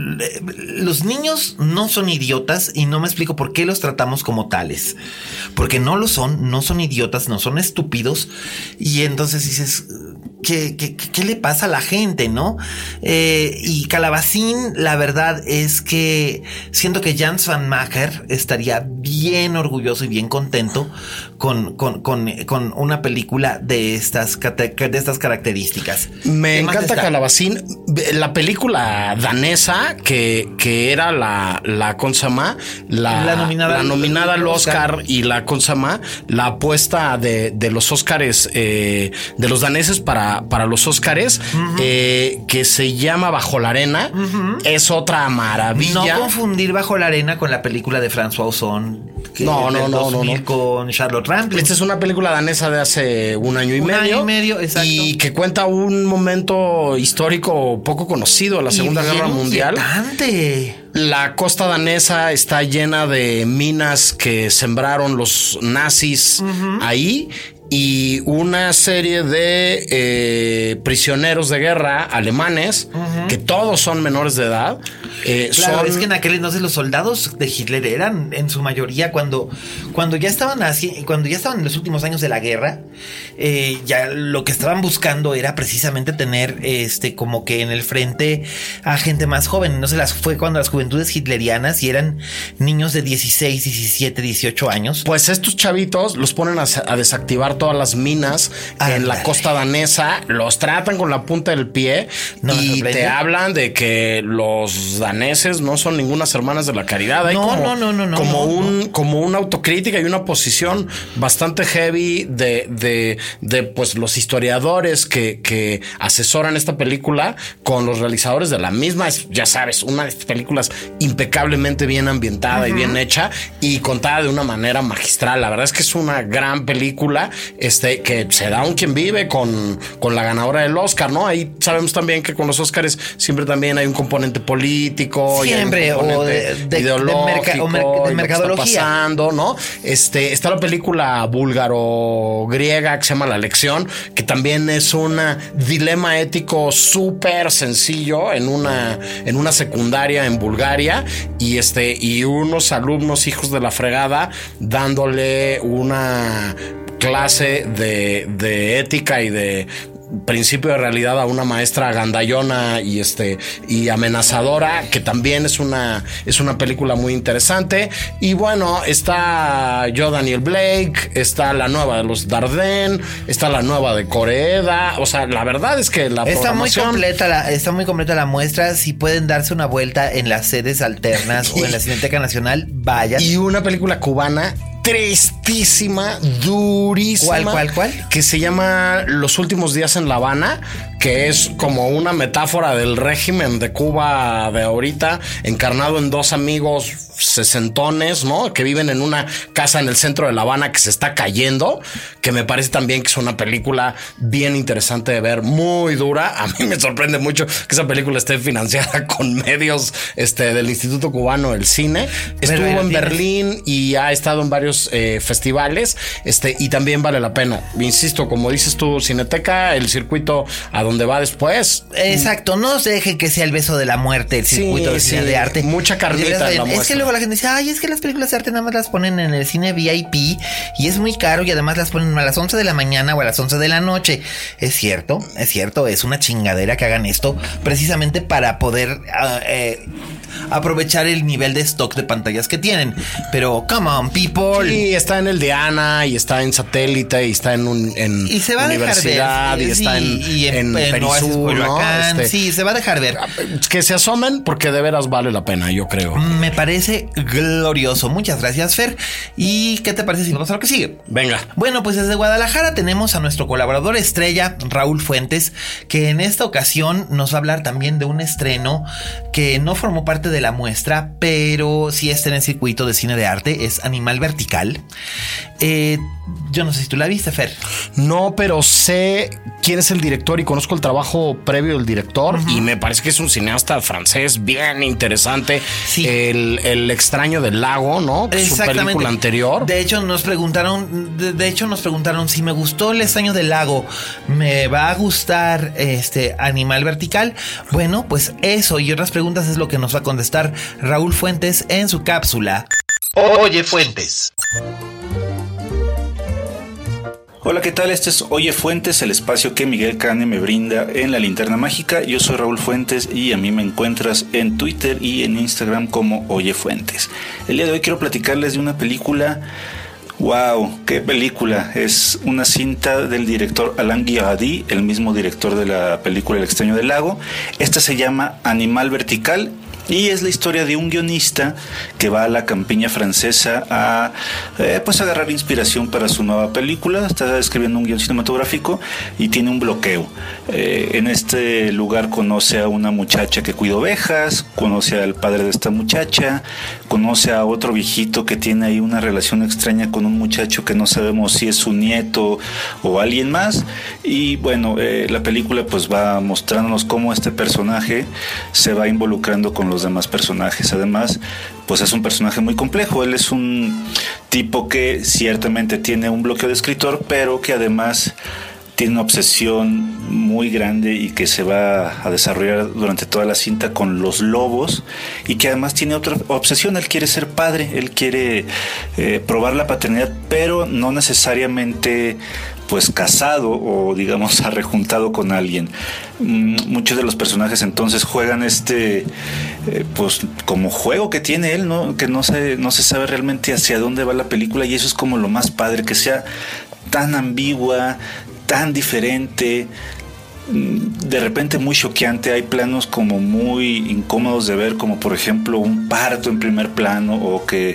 los niños no son idiotas y no me explico por qué los tratamos como tales. Porque no lo son, no son idiotas, no son estúpidos. Y entonces dices, ¿qué le pasa a la gente, no? Y Calabacín, la verdad es que siento que Jan Svanmaker estaría bien orgulloso y bien contento con una película de estas características. Me encanta Calabacín. La película danesa que era la consama, la nominada al Oscar y la consama, la apuesta de los Óscares, de los daneses para los Óscares, que se llama Bajo la Arena, es otra maravilla. No confundir Bajo la Arena con la película de François Ozon. No. Con Charlotte Rampling. Esta es una película danesa de hace un año y medio, exacto. Y que cuenta un momento histórico poco conocido de la Segunda Guerra Mundial. La costa danesa está llena de minas que sembraron los nazis ahí. y una serie de prisioneros de guerra alemanes, que todos son menores de edad. Claro, es que en aquel entonces los soldados de Hitler eran en su mayoría cuando ya estaban en los últimos años de la guerra, ya lo que estaban buscando era precisamente tener como que en el frente a gente más joven. No se las fue cuando las juventudes hitlerianas y eran niños de 16, 17, 18 años. Pues estos chavitos los ponen a desactivar todas las minas en la costa danesa, los tratan con la punta del pie y te hablan de que los daneses no son ningunas hermanas de la caridad. Hay como una autocrítica y una posición bastante heavy de pues los historiadores que asesoran esta película con los realizadores de la misma. Ya sabes, una de estas películas impecablemente bien ambientada y bien hecha y contada de una manera magistral. La verdad es que es una gran película que se da un quien vive con la ganadora del Oscar, ¿no? Ahí sabemos también que con los Oscars siempre también hay un componente político, siempre, o ideológico, de mercadología. Está pasando, ¿no? Está la película búlgaro-griega que se llama La Lección, que también es un dilema ético súper sencillo en una secundaria en Bulgaria y unos alumnos hijos de la fregada dándole una clase de ética y de principio de realidad a una maestra gandallona y amenazadora, que también es una película muy interesante. Y bueno, está yo, Daniel Blake, está la nueva de los Dardenne, está la nueva de Coreeda. O sea, la verdad es que está muy completa la muestra. Si pueden darse una vuelta en las sedes alternas o en la Cineteca Nacional, vayan. Y una película cubana tristísima, durísima. ¿Cuál? Que se llama Los últimos días en La Habana, que es como una metáfora del régimen de Cuba de ahorita, encarnado en dos amigos sesentones, ¿no? Que viven en una casa en el centro de La Habana que se está cayendo, que me parece también que es una película bien interesante de ver, muy dura. A mí me sorprende mucho que esa película esté financiada con medios del Instituto Cubano del Cine. Estuvo en Berlín y ha estado en varios festivales, y también vale la pena. Insisto, como dices tú, Cineteca, el circuito a donde va después. Exacto, no se dejen que sea el beso de la muerte, el circuito de cine de arte. Mucha carnita en la muestra. Es que luego la gente dice, es que las películas de arte nada más las ponen en el cine VIP y es muy caro y además las ponen a las 11 de la mañana o a las 11 de la noche. Es cierto, es una chingadera que hagan esto precisamente para poder aprovechar el nivel de stock de pantallas que tienen. Pero, come on, people. Sí, está en el Diana y está en Satélite y está y se va Universidad a dejar ver, y está en Perisur, ¿no? Sí, se va a dejar ver. Que se asomen porque de veras vale la pena, yo creo. Me parece glorioso. Muchas gracias, Fer. ¿Y qué te parece si vamos a lo que sigue? Venga. Bueno, pues desde Guadalajara tenemos a nuestro colaborador estrella, Raúl Fuentes, que en esta ocasión nos va a hablar también de un estreno que no formó parte de la muestra, pero sí está en el circuito de cine de arte. Es Animal Vertical. Yo no sé si tú la viste, Fer. No, pero sé quién es el director y conozco el trabajo previo del director, y me parece que es un cineasta francés bien interesante. Sí. El extraño del lago, ¿no? Su película anterior. De hecho, nos preguntaron si me gustó El extraño del lago, ¿me va a gustar Animal Vertical? Bueno, pues eso y otras preguntas es lo que nos va a contestar Raúl Fuentes en su cápsula Oye Fuentes. Hola, ¿qué tal? Este es Oye Fuentes, el espacio que Miguel Cane me brinda en la Linterna Mágica. Yo soy Raúl Fuentes y a mí me encuentras en Twitter y en Instagram como Oye Fuentes. El día de hoy quiero platicarles de una película. ¡Wow! ¡Qué película! Es una cinta del director Alain Guiraudy, el mismo director de la película El extraño del lago. Esta se llama Animal Vertical. Y es la historia de un guionista que va a la campiña francesa a agarrar inspiración para su nueva película. Está escribiendo un guion cinematográfico y tiene un bloqueo. En este lugar conoce a una muchacha que cuida ovejas, conoce al padre de esta muchacha, conoce a otro viejito que tiene ahí una relación extraña con un muchacho que no sabemos si es su nieto o alguien más. Y bueno, la película pues va mostrándonos cómo este personaje se va involucrando con los los demás personajes. Además, pues es un personaje muy complejo. Él es un tipo que ciertamente tiene un bloqueo de escritor, pero que además tiene una obsesión muy grande y que se va a desarrollar durante toda la cinta con los lobos, y que además tiene otra obsesión. Él quiere ser padre, él quiere probar la paternidad, pero no necesariamente pues casado o digamos arrejuntado con alguien. Muchos de los personajes entonces juegan pues como juego que tiene él, ¿no? Que no se sabe realmente hacia dónde va la película, y eso es como lo más padre, que sea tan ambigua, tan diferente, de repente muy choqueante. Hay planos como muy incómodos de ver, como por ejemplo un parto en primer plano, o que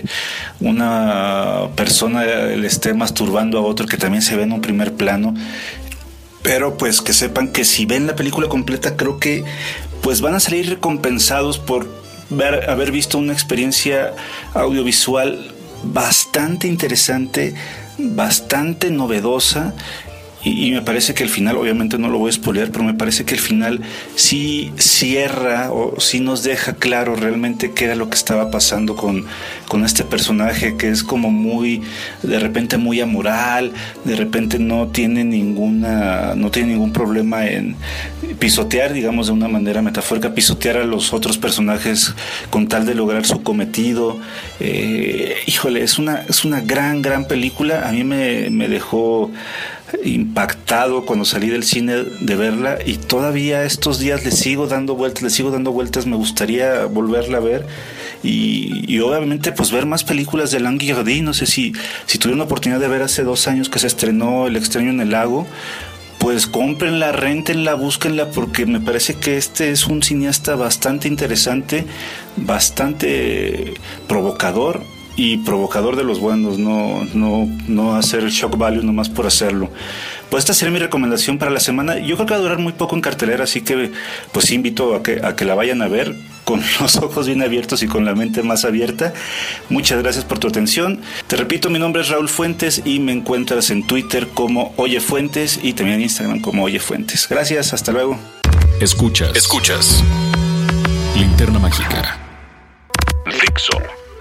una persona le esté masturbando a otro, que también se ve en un primer plano. Pero pues que sepan que si ven la película completa, creo que pues van a salir recompensados por haber visto una experiencia audiovisual bastante interesante, bastante novedosa. Y me parece que el final, obviamente no lo voy a spoilear, pero me parece que el final sí cierra o sí nos deja claro realmente qué era lo que estaba pasando con este personaje, que es como muy, de repente muy amoral, de repente no tiene ningún problema en pisotear, digamos de una manera metafórica, pisotear a los otros personajes con tal de lograr su cometido. Híjole, es una gran película. A mí me dejó impactado cuando salí del cine de verla, y todavía estos días le sigo dando vueltas. Me gustaría volverla a ver y obviamente pues ver más películas de Alain Guiraudy. No sé si tuvieron la oportunidad de ver hace 2 años que se estrenó El extraño en el lago, pues cómprenla, réntenla, búsquenla, porque me parece que este es un cineasta bastante interesante, bastante provocador, y provocador de los buenos, no hacer shock value nomás por hacerlo. Pues esta sería mi recomendación para la semana. Yo creo que va a durar muy poco en cartelera, así que pues invito a que la vayan a ver con los ojos bien abiertos y con la mente más abierta. Muchas gracias por tu atención. Te repito, mi nombre es Raúl Fuentes y me encuentras en Twitter como Oye Fuentes y también en Instagram como Oye Fuentes. Gracias, hasta luego. Escuchas Linterna Mágica. Dixo.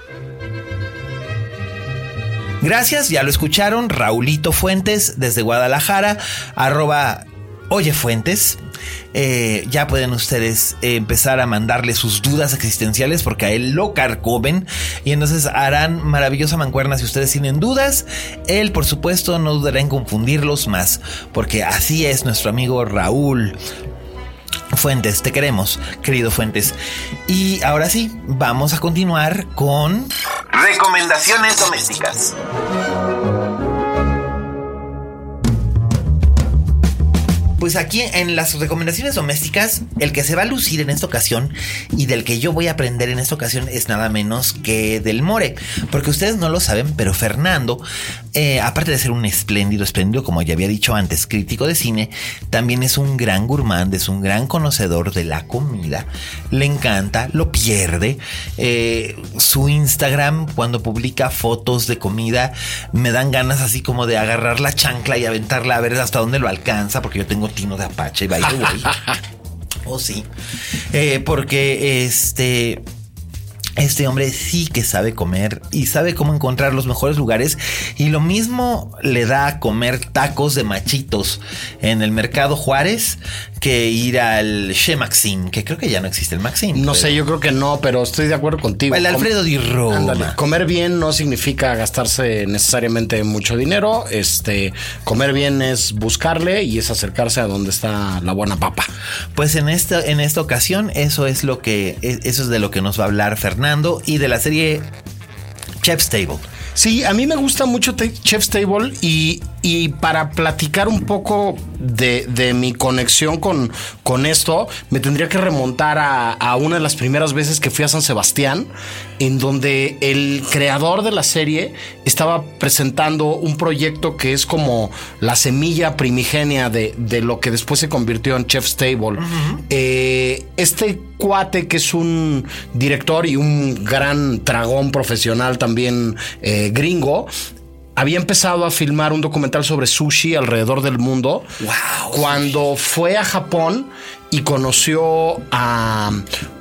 Gracias, ya lo escucharon. Raulito Fuentes desde Guadalajara, @OyeFuentes. Ya pueden ustedes empezar a mandarle sus dudas existenciales, porque a él lo carcomen, y entonces harán maravillosa mancuerna. Si ustedes tienen dudas, él por supuesto no dudará en confundirlos más, porque así es nuestro amigo Raúl Fuentes. Te queremos, querido Fuentes. Y ahora sí, vamos a continuar con recomendaciones domésticas. Pues aquí en las recomendaciones domésticas, el que se va a lucir en esta ocasión y del que yo voy a aprender en esta ocasión es nada menos que del More. Porque ustedes no lo saben, pero Fernando, aparte de ser un espléndido, como ya había dicho antes, crítico de cine, también es un gran gourmand, es un gran conocedor de la comida. Le encanta, lo pierde. Su Instagram, cuando publica fotos de comida, me dan ganas así como de agarrar la chancla y aventarla a ver hasta dónde lo alcanza, porque yo tengo tino de Apache, by the way. Oh, sí. Porque este hombre sí que sabe comer y sabe cómo encontrar los mejores lugares, y lo mismo le da a comer tacos de machitos en el Mercado Juárez que ir al Chez Maxime, que creo que ya no existe el Maxime. No sé, yo creo que no, pero estoy de acuerdo contigo. El Alfredo Di Roma. Ándale. Comer bien no significa gastarse necesariamente mucho dinero. Comer bien es buscarle y es acercarse a donde está la buena papa. Pues en esta ocasión eso es de lo que nos va a hablar Fernando, y de la serie Chef's Table. Sí, a mí me gusta mucho Chef's Table, y para platicar un poco de mi conexión con esto, me tendría que remontar a una de las primeras veces que fui a San Sebastián, en donde el creador de la serie estaba presentando un proyecto que es como la semilla primigenia de lo que después se convirtió en Chef's Table. Uh-huh. Este cuate, que es un director y un gran tragón profesional también gringo, había empezado a filmar un documental sobre sushi alrededor del mundo. Wow, cuando fue a Japón y conoció a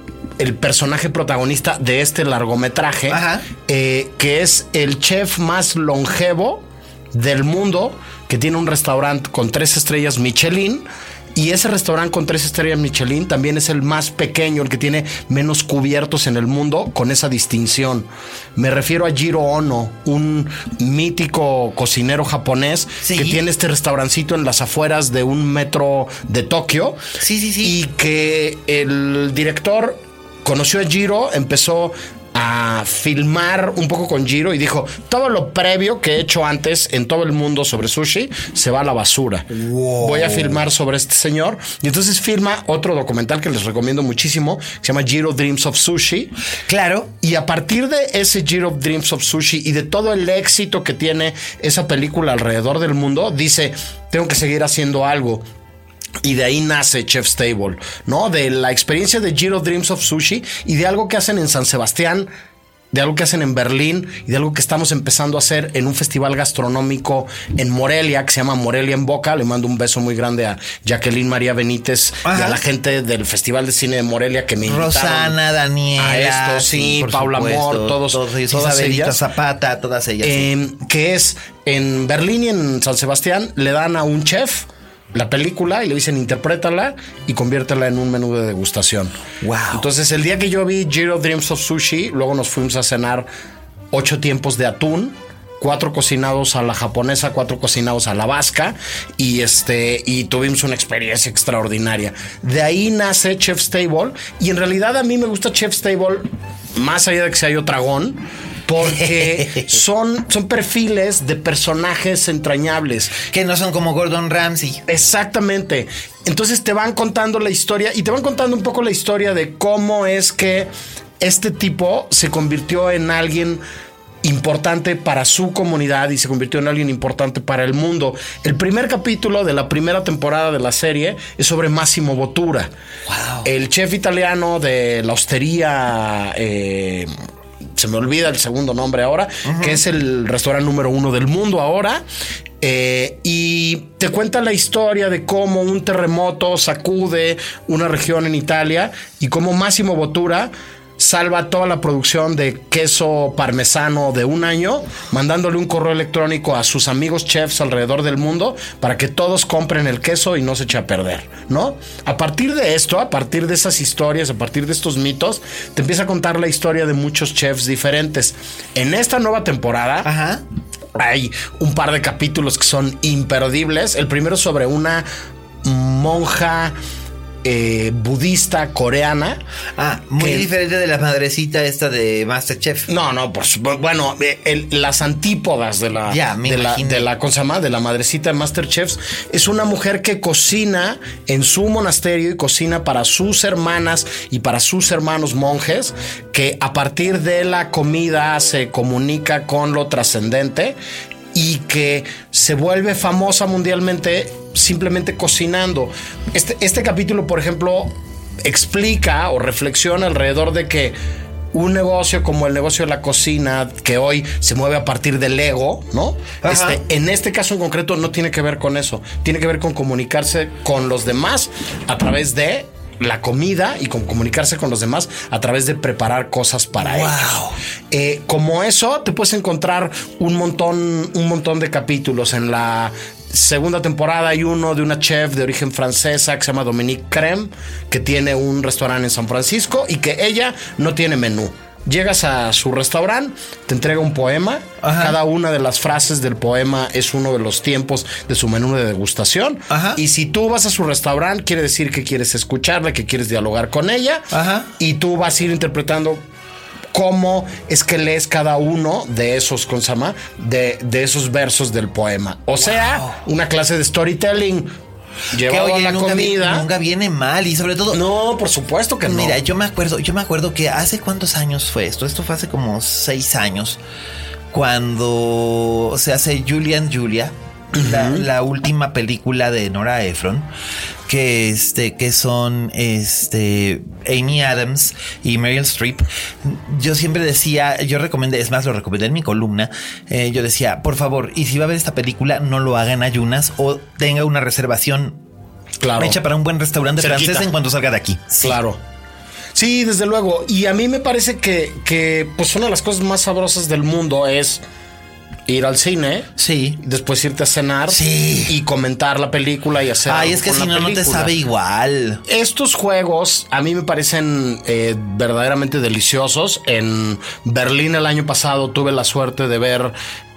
el personaje protagonista de este largometraje, que es el chef más longevo del mundo, que tiene un restaurante con 3 estrellas Michelin. Y ese restaurante con 3 estrellas Michelin también es el más pequeño, el que tiene menos cubiertos en el mundo con esa distinción. Me refiero a Jiro Ono, un mítico cocinero japonés que tiene este restaurancito en las afueras de un metro de Tokio. Y que el director conoció a Jiro, empezó a filmar un poco con Jiro y dijo: todo lo previo que he hecho antes en todo el mundo sobre sushi se va a la basura. Voy a filmar sobre este señor. Y entonces filma otro documental que les recomiendo muchísimo, que se llama Jiro Dreams of Sushi. Claro. Y a partir de ese Jiro Dreams of Sushi y de todo el éxito que tiene esa película alrededor del mundo, dice: tengo que seguir haciendo algo. Y de ahí nace Chef's Table, ¿no? De la experiencia de Jiro Dreams of Sushi y de algo que hacen en San Sebastián, de algo que hacen en Berlín y de algo que estamos empezando a hacer en un festival gastronómico en Morelia, que se llama Morelia en Boca. Le mando un beso muy grande a Jacqueline María Benítez y a la gente del Festival de Cine de Morelia que me invitaron. Rosana, Daniela, a esto, sí, Paula Amor, todas ellas. Zapata, todas ellas. Que es en Berlín y en San Sebastián, le dan a un chef la película y le dicen: interprétala y conviértela en un menú de degustación. Wow. Entonces, el día que yo vi Jiro Dreams of Sushi, luego nos fuimos a cenar 8 tiempos de atún, 4 cocinados a la japonesa, 4 cocinados a la vasca, y tuvimos una experiencia extraordinaria. De ahí nace Chef's Table, y en realidad a mí me gusta Chef's Table más allá de que sea yo tragón, porque son perfiles de personajes entrañables. Que no son como Gordon Ramsay. Exactamente. Entonces te van contando la historia y te van contando un poco la historia de cómo es que este tipo se convirtió en alguien importante para su comunidad y se convirtió en alguien importante para el mundo. El primer capítulo de la primera temporada de la serie es sobre Massimo Bottura. Wow. El chef italiano de la hostería... se me olvida el segundo nombre ahora, que es el restaurante número 1 del mundo ahora. Y te cuenta la historia de cómo un terremoto sacude una región en Italia y cómo Massimo Bottura salva toda la producción de queso parmesano de un año, mandándole un correo electrónico a sus amigos chefs alrededor del mundo para que todos compren el queso y no se eche a perder, ¿no? A partir de esto, a partir de esas historias, a partir de estos mitos, te empieza a contar la historia de muchos chefs diferentes. En esta nueva temporada hay un par de capítulos que son imperdibles. El primero sobre una monja budista coreana. Muy diferente de la madrecita esta de MasterChef. No, pues bueno, las antípodas de la ¿cómo se llama? De la madrecita de MasterChef. Es una mujer que cocina en su monasterio y cocina para sus hermanas y para sus hermanos monjes, que a partir de la comida se comunica con lo trascendente y que se vuelve famosa mundialmente simplemente cocinando. Este capítulo, por ejemplo, explica o reflexiona alrededor de que un negocio como el negocio de la cocina, que hoy se mueve a partir del ego, ¿no? En este caso en concreto no tiene que ver con eso. Tiene que ver con comunicarse con los demás a través de la comida y con comunicarse con los demás a través de preparar cosas para ellos. Como eso, te puedes encontrar un montón de capítulos. En la segunda temporada hay uno de una chef de origen francesa que se llama Dominique Crème, que tiene un restaurante en San Francisco y que ella no tiene menú. Llegas a su restaurante, te entrega un poema. Cada una de las frases del poema es uno de los tiempos de su menú de degustación. Y si tú vas a su restaurante, quiere decir que quieres escucharla, que quieres dialogar con ella. Y tú vas a ir interpretando cómo es que lees cada uno de esos, ¿cómo se llama? De esos versos del poema. O sea, una clase de storytelling. Llevado a la comida. Nunca viene mal, y sobre todo. No, por supuesto que no. Mira, yo me acuerdo que hace cuántos años fue esto. Esto fue hace como 6 años. Cuando se hace Julia, la última película de Nora Ephron, que son Amy Adams y Meryl Streep. Yo siempre decía, lo recomendé en mi columna. Yo decía, por favor, y si va a ver esta película, no lo haga en ayunas o tenga una reservación hecha para un buen restaurante francés en cuanto salga de aquí. Claro. Sí, desde luego. Y a mí me parece que pues una de las cosas más sabrosas del mundo es ir al cine, sí, después irte a cenar, sí, y comentar la película y hacer es que si no te sabe igual. Estos juegos a mí me parecen verdaderamente deliciosos. En Berlín el año pasado tuve la suerte de ver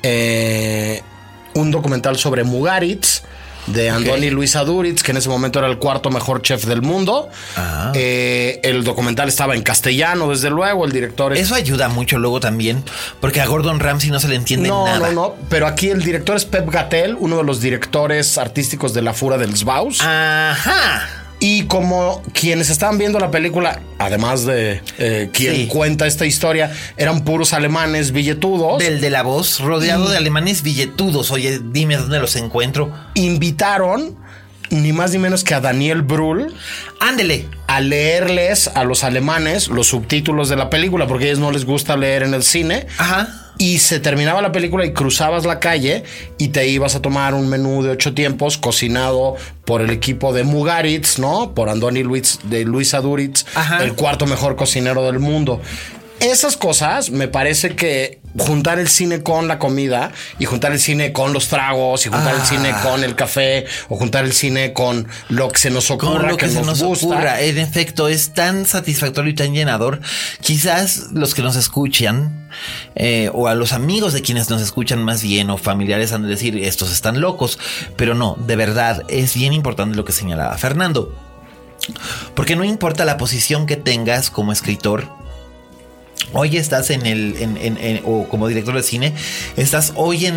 un documental sobre Mugaritz de Andoni Luisa Duritz, que en ese momento era el cuarto mejor chef del mundo. El documental estaba en castellano, desde luego. El director Eso ayuda mucho luego también, porque a Gordon Ramsay no se le entiende nada. No, pero aquí el director es Pep Gattel, uno de los directores artísticos de La Fura dels Baus. Ajá. Y como quienes estaban viendo la película, además de quien cuenta esta historia, eran puros alemanes billetudos. Del de la voz, rodeado de alemanes billetudos. Oye, dime dónde los encuentro. Invitaron ni más ni menos que a Daniel Brühl. Ándele. A leerles a los alemanes los subtítulos de la película, porque a ellos no les gusta leer en el cine. Ajá. Y se terminaba la película y cruzabas la calle y te ibas a tomar un menú de 8 tiempos cocinado por el equipo de Mugaritz, ¿no? Por Andoni Luisa Duritz, el cuarto mejor cocinero del mundo. Esas cosas me parece que juntar el cine con la comida y juntar el cine con los tragos y juntar el cine con el café o juntar el cine con lo que se nos ocurra, con lo que nos gusta. Ocurra. En efecto, es tan satisfactorio y tan llenador. Quizás los que nos escuchan o a los amigos de quienes nos escuchan más bien o familiares han de decir estos están locos, pero no, de verdad es bien importante lo que señalaba Fernando, porque no importa la posición que tengas como escritor. Hoy estás o como director de cine, estás hoy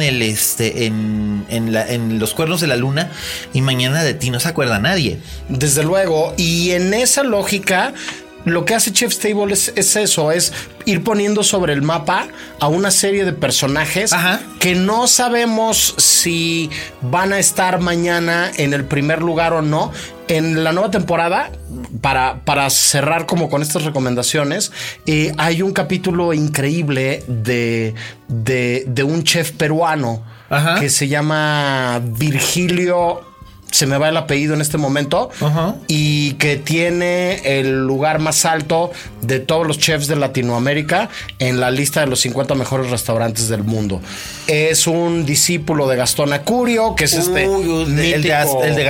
en Los Cuernos de la Luna y mañana de ti no se acuerda nadie. Desde luego, y en esa lógica lo que hace Chef's Table es eso, es ir poniendo sobre el mapa a una serie de personajes que no sabemos si van a estar mañana en el primer lugar o no. En la nueva temporada, para cerrar como con estas recomendaciones, hay un capítulo increíble de un chef peruano que se llama Virgilio. Se me va el apellido en este momento. Y que tiene el lugar más alto de todos los chefs de Latinoamérica en la lista de los 50 mejores restaurantes del mundo. Es un discípulo de Gastón Acurio, que es mítico, el de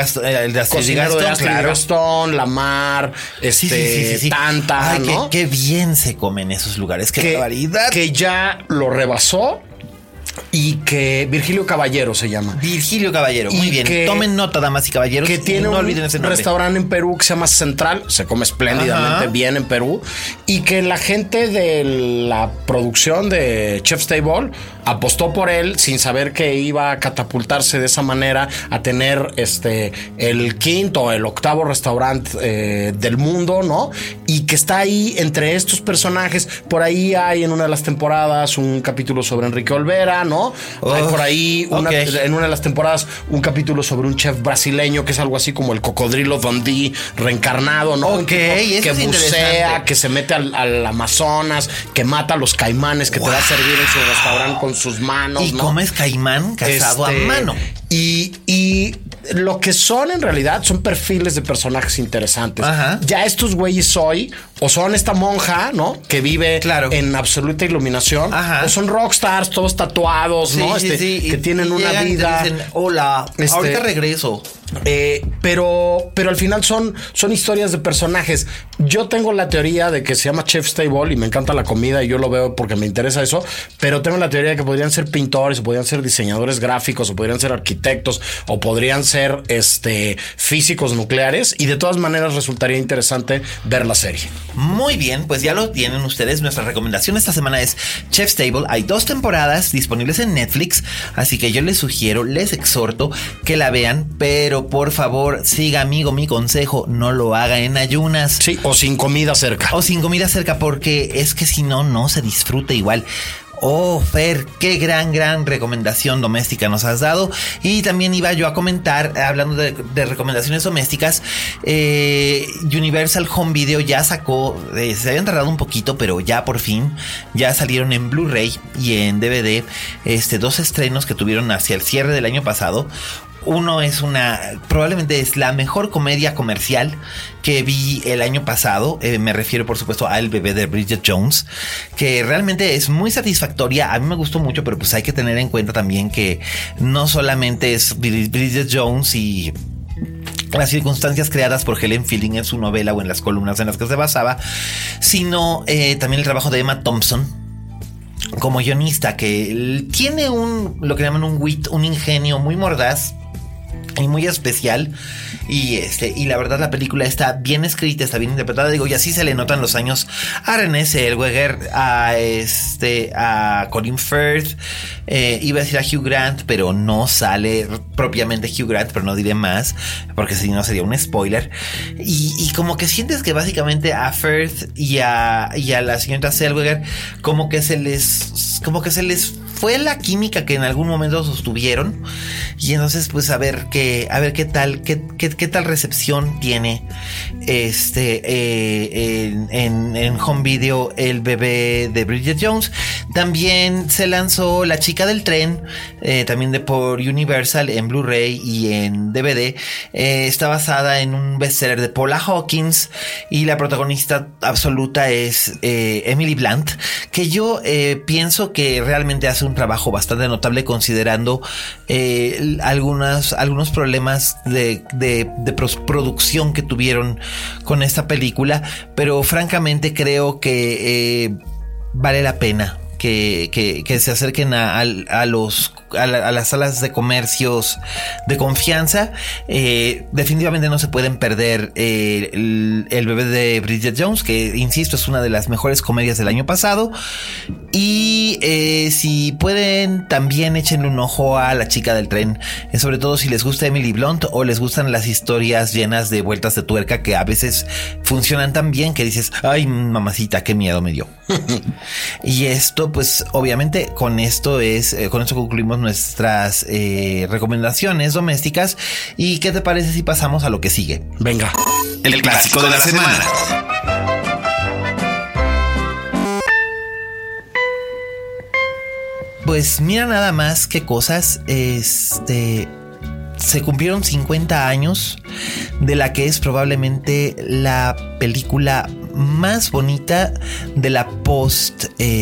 Gastón, Lamar, Tanta. Ay, ¿no? qué bien se comen esos lugares. Qué barbaridad. Que ya lo rebasó. Y que Virgilio Caballero se llama. Virgilio Caballero, muy bien. Tomen nota, damas y caballeros. Que tiene un restaurante en Perú que se llama Central. Se come espléndidamente bien en Perú. Y que la gente de la producción de Chef's Table apostó por él sin saber que iba a catapultarse de esa manera a tener el quinto, el octavo restaurante del mundo, ¿no? Y que está ahí entre estos personajes. Por ahí hay en una de las temporadas un capítulo sobre Enrique Olvera, ¿no? Hay por ahí en una de las temporadas un capítulo sobre un chef brasileño que es algo así como el Cocodrilo Dundee reencarnado, ¿no? Que bucea, que se mete al Amazonas, que mata a los caimanes, que te va a servir en su restaurante con sus manos. ¿Y cómo es caimán cazado a mano? Y lo que son en realidad son perfiles de personajes interesantes. Ya estos güeyes hoy o son esta monja, ¿no? Que vive en absoluta iluminación, o son rockstars, todos tatuados, ¿no? Que tienen una vida. Y dicen, hola, ahorita regreso. Pero al final son historias de personajes. Yo tengo la teoría de que se llama Chef's Table y me encanta la comida y yo lo veo porque me interesa eso, pero tengo la teoría de que podrían ser pintores o podrían ser diseñadores gráficos o podrían ser arquitectos o podrían ser físicos nucleares y de todas maneras resultaría interesante ver la serie. Muy bien, pues ya lo tienen ustedes. Nuestra recomendación esta semana es Chef's Table. Hay 2 temporadas disponibles en Netflix, así que yo les sugiero, les exhorto que la vean, pero por favor, siga, amigo, mi consejo, no lo haga en ayunas. Sí, o sin comida cerca. Porque es que si no se disfruta igual. Oh, Fer, qué gran recomendación doméstica nos has dado. Y también iba yo a comentar, hablando de recomendaciones domésticas, Universal Home Video ya sacó, se habían tardado un poquito, pero ya por fin, ya salieron en Blu-ray y en DVD 2 estrenos que tuvieron hacia el cierre del año pasado. uno es probablemente es la mejor comedia comercial que vi el año pasado. Me refiero, por supuesto, a El bebé de Bridget Jones, que realmente es muy satisfactoria. A mí me gustó mucho, pero pues hay que tener en cuenta también que no solamente es Bridget Jones y las circunstancias creadas por Helen Fielding en su novela o en las columnas en las que se basaba, sino también el trabajo de Emma Thompson como guionista, que tiene lo que llaman un wit, un ingenio muy mordaz y muy especial. Y la verdad, la película está bien escrita, está bien interpretada. Digo, y así se le notan los años a Renée Zellweger, a Colin Firth, iba a decir a Hugh Grant, pero no sale propiamente Hugh Grant, pero no diré más, porque si no sería un spoiler. Y como que sientes que básicamente a Firth y a la señorita Zellweger, como que se les fue la química que en algún momento sostuvieron. Y entonces, pues a ver qué tal recepción tiene en home video El bebé de Bridget Jones. También se lanzó La chica del tren, también por Universal, en Blu-ray y en DVD. Está basada en un bestseller de Paula Hawkins y la protagonista absoluta es Emily Blunt, que yo pienso que realmente hace un trabajo bastante notable, considerando algunos problemas de producción que tuvieron con esta película, pero francamente creo que vale la pena que se acerquen a las salas de comercios de confianza. Definitivamente no se pueden perder el bebé de Bridget Jones, que insisto es una de las mejores comedias del año pasado. Y si pueden, también échenle un ojo a La chica del tren, sobre todo si les gusta Emily Blunt o les gustan las historias llenas de vueltas de tuerca, que a veces funcionan tan bien que dices, ay mamacita, qué miedo me dio. Y esto, pues obviamente con esto concluimos nuestras recomendaciones domésticas. ¿Y qué te parece si pasamos a lo que sigue? Venga. El clásico de la semana. Pues mira nada más qué cosas. Se cumplieron 50 años de la que es probablemente la película más bonita de la post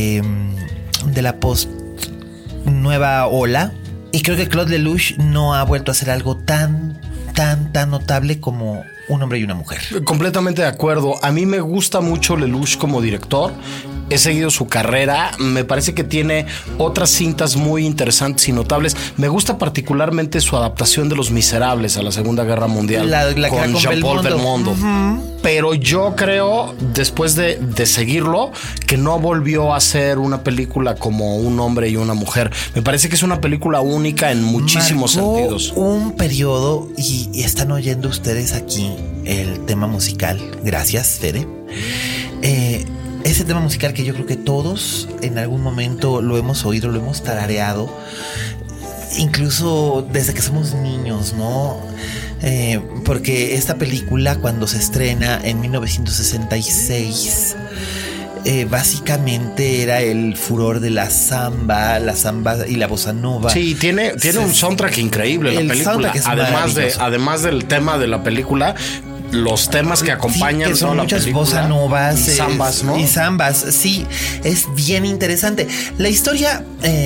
nueva ola. Y creo que Claude Lelouch no ha vuelto a hacer algo tan notable como Un hombre y una mujer. Completamente de acuerdo. A mí me gusta mucho Lelouch como director. He seguido su carrera. Me parece que tiene otras cintas muy interesantes y notables. Me gusta particularmente su adaptación de Los Miserables a la Segunda Guerra Mundial, con Jean-Paul Belmondo. Uh-huh. Pero yo creo, después de seguirlo, que no volvió a hacer una película como Un hombre y una mujer. Me parece que es una película única en muchísimos sentidos. Un periodo, y están oyendo ustedes aquí el tema musical. Gracias, Fede. Ese tema musical que yo creo que todos en algún momento lo hemos oído, lo hemos tarareado, incluso desde que somos niños, ¿no? Porque esta película, cuando se estrena en 1966, básicamente era el furor de la samba y la bossa nova. Sí, tiene un soundtrack increíble la película. Además del tema de la película, los temas que acompañan, que son muchas bossa novas y zambas, ¿no? Y zambas, sí, es bien interesante. La historia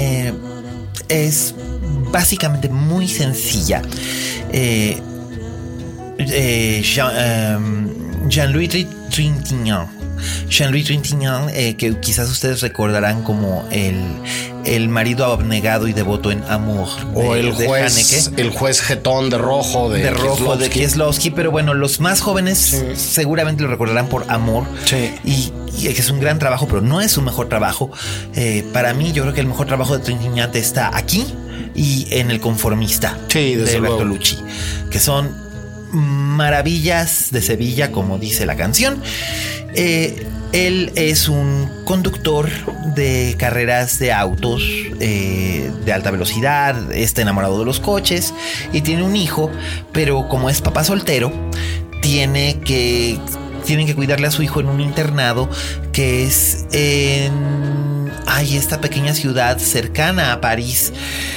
es básicamente muy sencilla. Jean-Louis Trintignant, que quizás ustedes recordarán como el marido abnegado y devoto en Amour, o el juez jetón de rojo de Kieslowski. Pero bueno, los más jóvenes seguramente lo recordarán por Amour. Sí. Y que es un gran trabajo, pero no es su mejor trabajo. Para mí, yo creo que el mejor trabajo de Trintignant está aquí y en El conformista, sí, de Bertolucci, que son maravillas de Sevilla, como dice la canción. Él es un conductor de carreras de autos de alta velocidad, está enamorado de los coches y tiene un hijo, pero como es papá soltero, tienen que cuidarle a su hijo en un internado que es en esta pequeña ciudad cercana a París,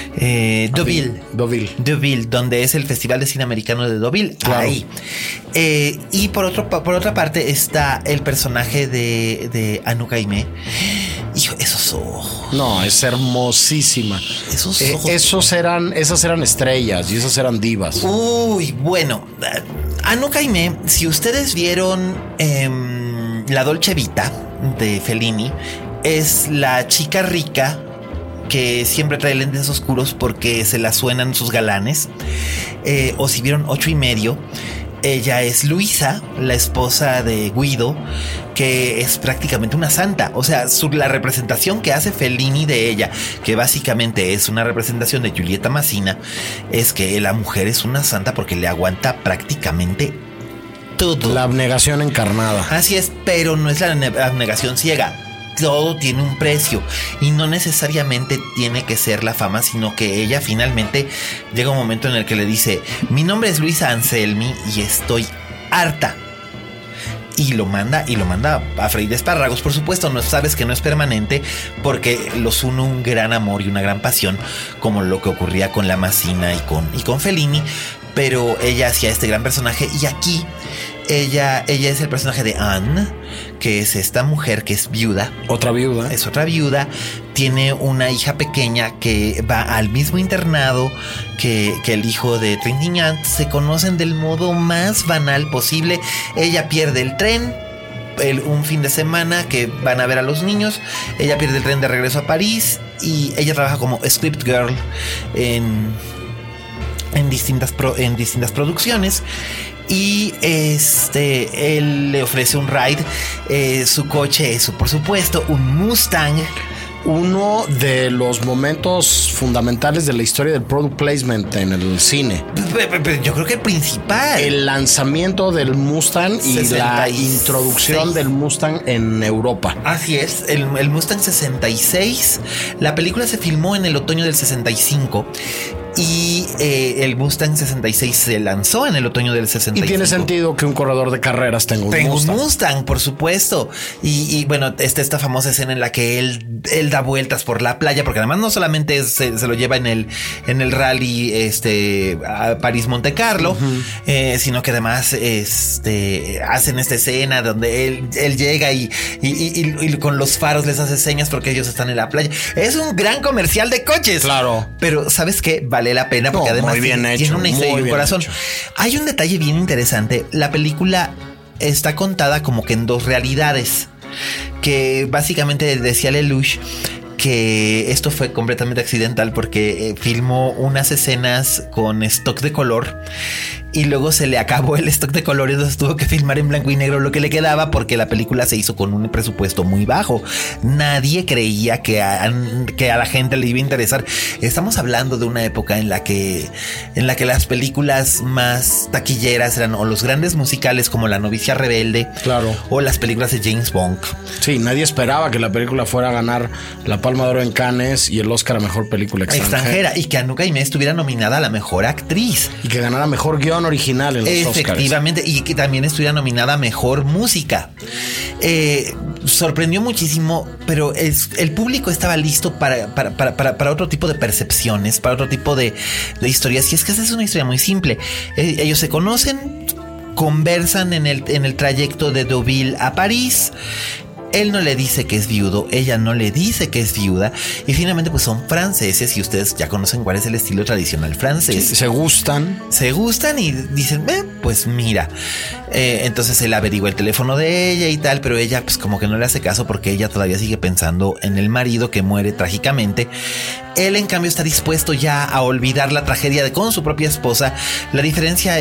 Deauville, donde es el Festival de Cine Americano de Deauville. Claro. Ahí. Y por otra parte está el personaje de Anouk Aimée. Hijo, esos ojos. No, es hermosísima. Esos ojos. Esas eran estrellas y esas eran divas. Uy, bueno. Anouk Aimée, si ustedes vieron La Dolce Vita de Fellini, es la chica rica que siempre trae lentes oscuros porque se la suenan sus galanes. O si vieron 8 y medio, ella es Luisa, la esposa de Guido, que es prácticamente una santa. O sea, la representación que hace Fellini de ella, que básicamente es una representación de Giulietta Massina, es que la mujer es una santa porque le aguanta prácticamente todo. La abnegación encarnada. Así es, pero no es la abnegación ciega. Todo tiene un precio y no necesariamente tiene que ser la fama, sino que ella finalmente llega un momento en el que le dice: mi nombre es Luisa Anselmi y estoy harta. Y lo manda a freír espárragos. Por supuesto, no sabes que no es permanente porque los une un gran amor y una gran pasión, como lo que ocurría con la Massina y con Fellini. Pero ella hacía este gran personaje y aquí ella es el personaje de Anne, que es esta mujer que es viuda. Otra viuda. Es otra viuda. Tiene una hija pequeña que va al mismo internado que el hijo de Trintignant. Se conocen del modo más banal posible. Ella pierde el tren un fin de semana que van a ver a los niños. Ella pierde el tren de regreso a París y ella trabaja como script girl en distintas producciones. Y él le ofrece un ride. Su coche es, por supuesto, un Mustang. Uno de los momentos fundamentales de la historia del product placement en el cine. Yo creo que el principal. El lanzamiento del Mustang y la introducción del Mustang en Europa. Así es, el Mustang 66. La película se filmó en el otoño del 65. Y el Mustang 66 se lanzó en el otoño del 65. Y tiene sentido que un corredor de carreras tenga un Mustang. Un Mustang, por supuesto. Y bueno, esta famosa escena en la que él da vueltas por la playa, porque además no solamente se lo lleva en el rally a París-Monte Carlo, sino que además hacen esta escena donde él llega y con los faros les hace señas porque ellos están en la playa. Es un gran comercial de coches. Claro. Pero ¿sabes qué? Vale la pena porque además tiene una historia y un corazón. Hay un detalle bien interesante. La película está contada como que en 2 realidades, que básicamente decía Lelouch que esto fue completamente accidental porque filmó unas escenas con stock de color y luego se le acabó el stock de color y entonces tuvo que filmar en blanco y negro lo que le quedaba porque la película se hizo con un presupuesto muy bajo. Nadie creía que a la gente le iba a interesar. Estamos hablando de una época en la que las películas más taquilleras eran o los grandes musicales como La novicia rebelde, claro, o las películas de James Bond. Sí, nadie esperaba que la película fuera a ganar la Palma de Oro en Cannes y el Oscar a Mejor Película Extranjera. Y que Anouk Aimée estuviera nominada a la Mejor Actriz. Y que ganara Mejor Guión Original en los Oscars. Efectivamente, y que también estuviera nominada a Mejor Música. Sorprendió muchísimo, pero el público estaba listo para otro tipo de percepciones, para otro tipo de historias. Y es que esa es una historia muy simple. Ellos se conocen, conversan en el trayecto de Deauville a París. Él no le dice que es viudo, ella no le dice que es viuda. Y finalmente pues son franceses y ustedes ya conocen cuál es el estilo tradicional francés. Sí, se gustan y dicen, pues mira. Entonces él averigua el teléfono de ella y tal, pero ella pues como que no le hace caso porque ella todavía sigue pensando en el marido que muere trágicamente. Él en cambio está dispuesto ya a olvidar la tragedia con su propia esposa. La diferencia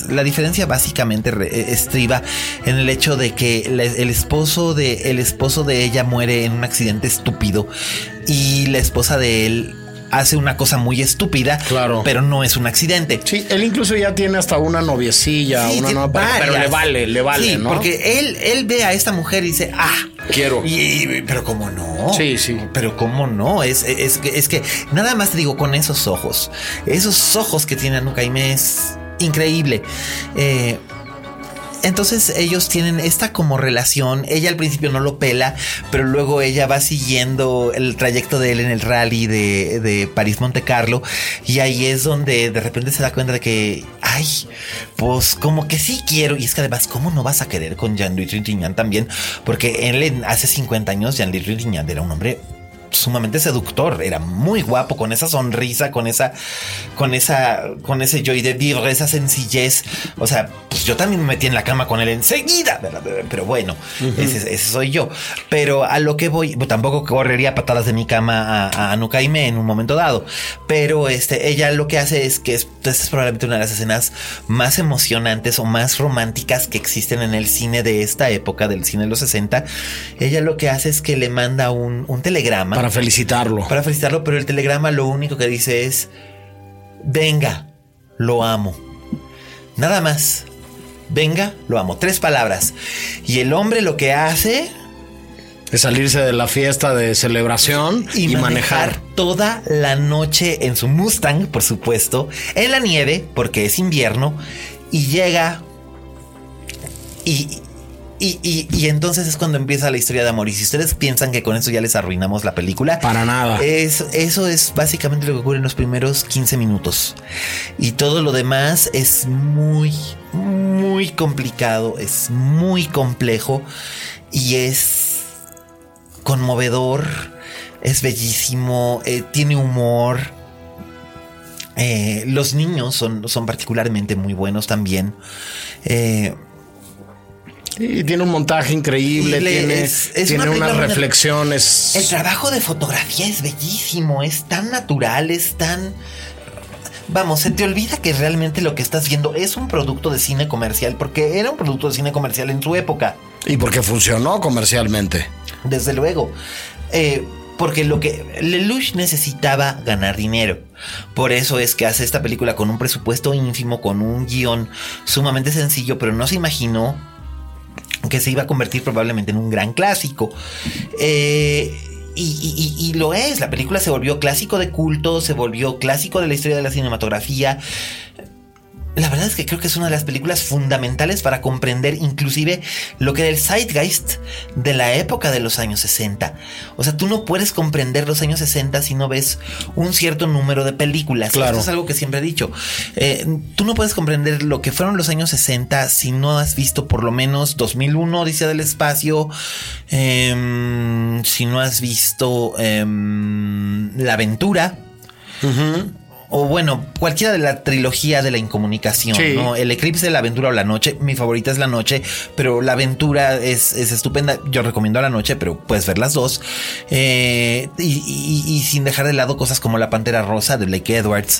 básicamente estriba en el hecho de que el esposo de ella muere en un accidente estúpido y la esposa de él hace una cosa muy estúpida, claro, pero no es un accidente. Sí, él incluso ya tiene hasta una noviecilla, sí, pero le vale, sí, ¿no? Porque él ve a esta mujer y dice, quiero. Pero cómo no. Sí. Pero cómo no. Es que nada más te digo, con esos ojos que tiene Anouk Aimée es increíble. entonces ellos tienen esta como relación. Ella al principio no lo pela, pero luego ella va siguiendo el trayecto de él en el rally de París-Monte Carlo, y ahí es donde de repente se da cuenta de que, ay, pues como que sí quiero. Y es que además, ¿cómo no vas a querer con Jean-Louis Trintignant también? Porque él hace 50 años, Jean-Louis Trintignant era un hombre sumamente seductor, era muy guapo, con esa sonrisa, con ese joy de vivre, esa sencillez. O sea, pues yo también me metí en la cama con él enseguida, ¿verdad? Pero bueno, ese soy yo. Pero a lo que voy, tampoco correría patadas de mi cama a Anouk Aimée en un momento dado. Pero ella lo que hace es que esta es probablemente una de las escenas más emocionantes o más románticas que existen en el cine de esta época, del cine de los 60. Ella lo que hace es que le manda un telegrama para felicitarlo, pero el telegrama lo único que dice es: venga, lo amo. Nada más. Venga, lo amo. 3 palabras. Y el hombre lo que hace es salirse de la fiesta de celebración y manejar toda la noche en su Mustang, por supuesto, en la nieve, porque es invierno, y llega y entonces es cuando empieza la historia de amor. Y si ustedes piensan que con eso ya les arruinamos la película, para nada. Eso es básicamente lo que ocurre en los primeros 15 minutos. Y todo lo demás es muy, muy complicado, es muy complejo y es conmovedor, es bellísimo, tiene humor. Los niños son particularmente muy buenos también. Y tiene un montaje increíble, tiene unas reflexiones. El trabajo de fotografía es bellísimo, es tan natural, es tan... Vamos, se te olvida que realmente lo que estás viendo es un producto de cine comercial, porque era un producto de cine comercial en su época. Y porque funcionó comercialmente. Desde luego. Porque lo que Lelouch necesitaba ganar dinero. Por eso es que hace esta película con un presupuesto ínfimo, con un guión sumamente sencillo, pero no se imaginó que se iba a convertir probablemente en un gran clásico. Y lo es. La película se volvió clásico de culto, se volvió clásico de la historia de la cinematografía. La verdad es que creo que es una de las películas fundamentales para comprender inclusive lo que era el zeitgeist de la época de los años 60. O sea, tú no puedes comprender los años 60 si no ves un cierto número de películas. Claro. Esto es algo que siempre he dicho. Tú no puedes comprender lo que fueron los años 60 si no has visto por lo menos 2001, Odisea del Espacio, si no has visto La Aventura. O bueno, cualquiera de la trilogía de la incomunicación, sí, ¿no? El Eclipse, La Aventura o La Noche. Mi favorita es La Noche, pero La Aventura es estupenda. Yo recomiendo La Noche, pero puedes ver las dos. Y sin dejar de lado cosas como La Pantera Rosa de Blake Edwards,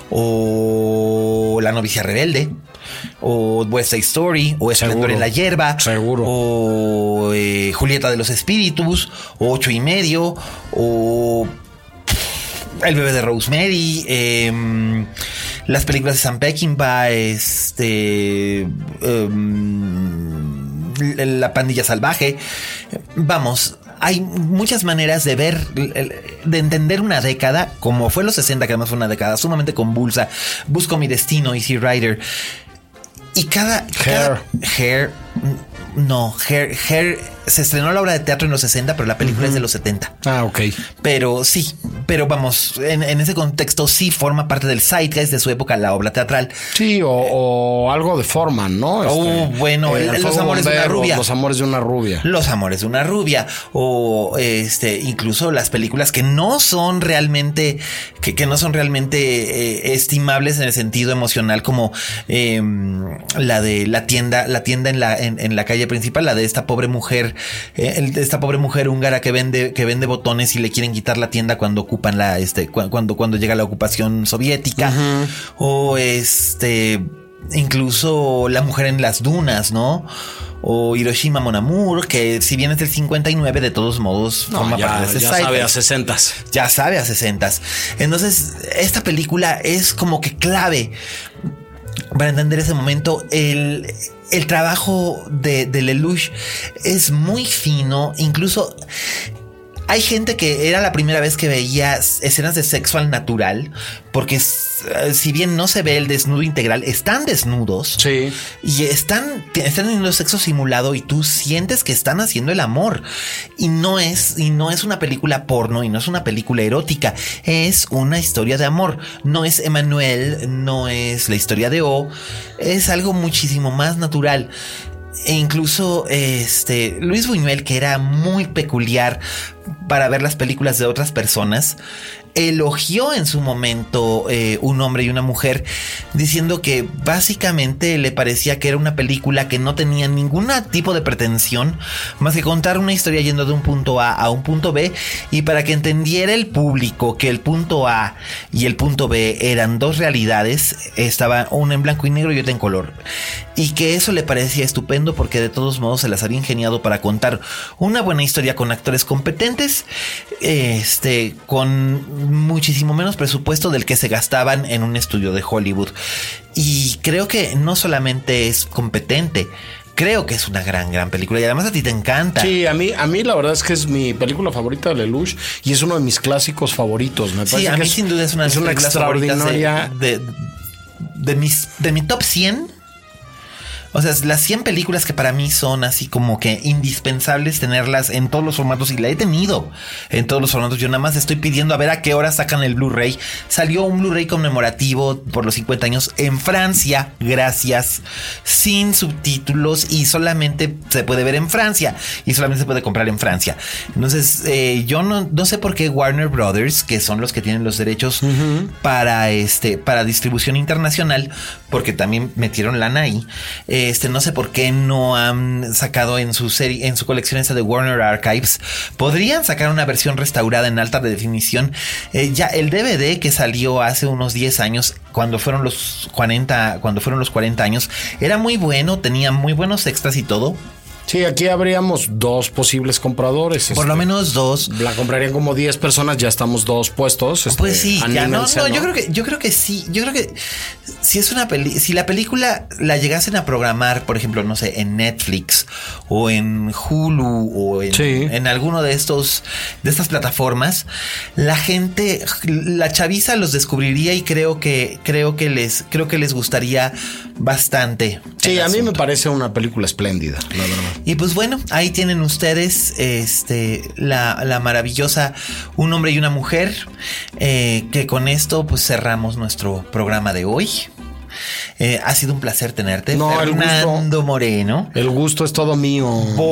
o La Novicia Rebelde, o West Side Story, o Esplendor en la Hierba, seguro, o Julieta de los Espíritus, o 8 y medio, o El bebé de Rosemary, las películas de Sam Peckinpah, La Pandilla Salvaje. Vamos, hay muchas maneras de ver, de entender una década, como fue los 60, que además fue una década sumamente convulsa. Busco mi destino, Easy Rider. Y Hair se estrenó la obra de teatro en los 60, pero la película es de los 70. Ah, ok. Pero sí, pero vamos, en ese contexto sí forma parte del zeitgeist de su época la obra teatral. Sí, o algo de Forman, ¿no? Bueno, Los Amores de una Rubia. Los Amores de una Rubia. Los Amores de una Rubia. O incluso las películas que no son realmente, que no son realmente estimables en el sentido emocional, como la de la tienda en la calle principal, la de esta pobre mujer. Esta pobre mujer húngara que vende botones y le quieren quitar la tienda cuando ocupan cuando llega la ocupación soviética. O incluso La mujer en las dunas, ¿no? O Hiroshima Mon Amour, que si bien es del 59, de todos modos forma parte de ese ya sabe a 60s. Ya sabe a 60s. Entonces, esta película es como que clave para entender ese momento. El trabajo de Lelouch es muy fino. Incluso hay gente que era la primera vez que veía escenas de sexo al natural, porque si bien no se ve el desnudo integral, están desnudos. Sí. Y están teniendo sexo simulado y tú sientes que están haciendo el amor. Y no es una película porno y no es una película erótica. Es una historia de amor. No es Emmanuel, no es la historia de O. Es algo muchísimo más natural. E incluso Luis Buñuel, que era muy peculiar para ver las películas de otras personas, elogió en su momento Un hombre y una mujer, diciendo que básicamente le parecía que era una película que no tenía ningún tipo de pretensión más que contar una historia yendo de un punto A a un punto B, y para que entendiera el público que el punto A y el punto B eran dos realidades, estaba una en blanco y negro y otra en color, y que eso le parecía estupendo porque de todos modos se las había ingeniado para contar una buena historia con actores competentes, con muchísimo menos presupuesto del que se gastaban en un estudio de Hollywood. Y creo que no solamente es competente, creo que es una gran película, y además a ti te encanta. Sí, a mí la verdad es que es mi película favorita de Lelouch y es uno de mis clásicos favoritos. Me parece a mí sin duda es una extraordinaria de mi top 100. O sea, las 100 películas que para mí son así como que indispensables tenerlas en todos los formatos, y la he tenido en todos los formatos. Yo nada más estoy pidiendo a ver a qué hora sacan el Blu-ray. Salió un Blu-ray conmemorativo por los 50 años en Francia, gracias, sin subtítulos, y solamente se puede ver en Francia y solamente se puede comprar en Francia. Entonces, yo no sé por qué Warner Brothers, que son los que tienen los derechos para distribución internacional, porque también metieron lana ahí. No sé por qué no han sacado en su serie, en su colección esa de Warner Archives. Podrían sacar una versión restaurada en alta definición. Ya el DVD que salió hace unos 10 años, cuando fueron los 40 años, era muy bueno, tenía muy buenos extras y todo. Sí, aquí habríamos dos posibles compradores. Por lo menos dos. La comprarían como 10 personas, ya estamos dos puestos. Pues sí, ya no, yo creo que sí. Yo creo que si es si la película la llegasen a programar, por ejemplo, no sé, en Netflix o en Hulu o en alguno de estas plataformas, la gente, la chaviza los descubriría, y creo que les gustaría bastante. Sí, a mí me parece una película espléndida, la verdad. Y pues bueno, ahí tienen ustedes la maravillosa Un hombre y una mujer, que con esto pues cerramos nuestro programa de hoy. Ha sido un placer tenerte, Fernando Moreno. El gusto es todo mío.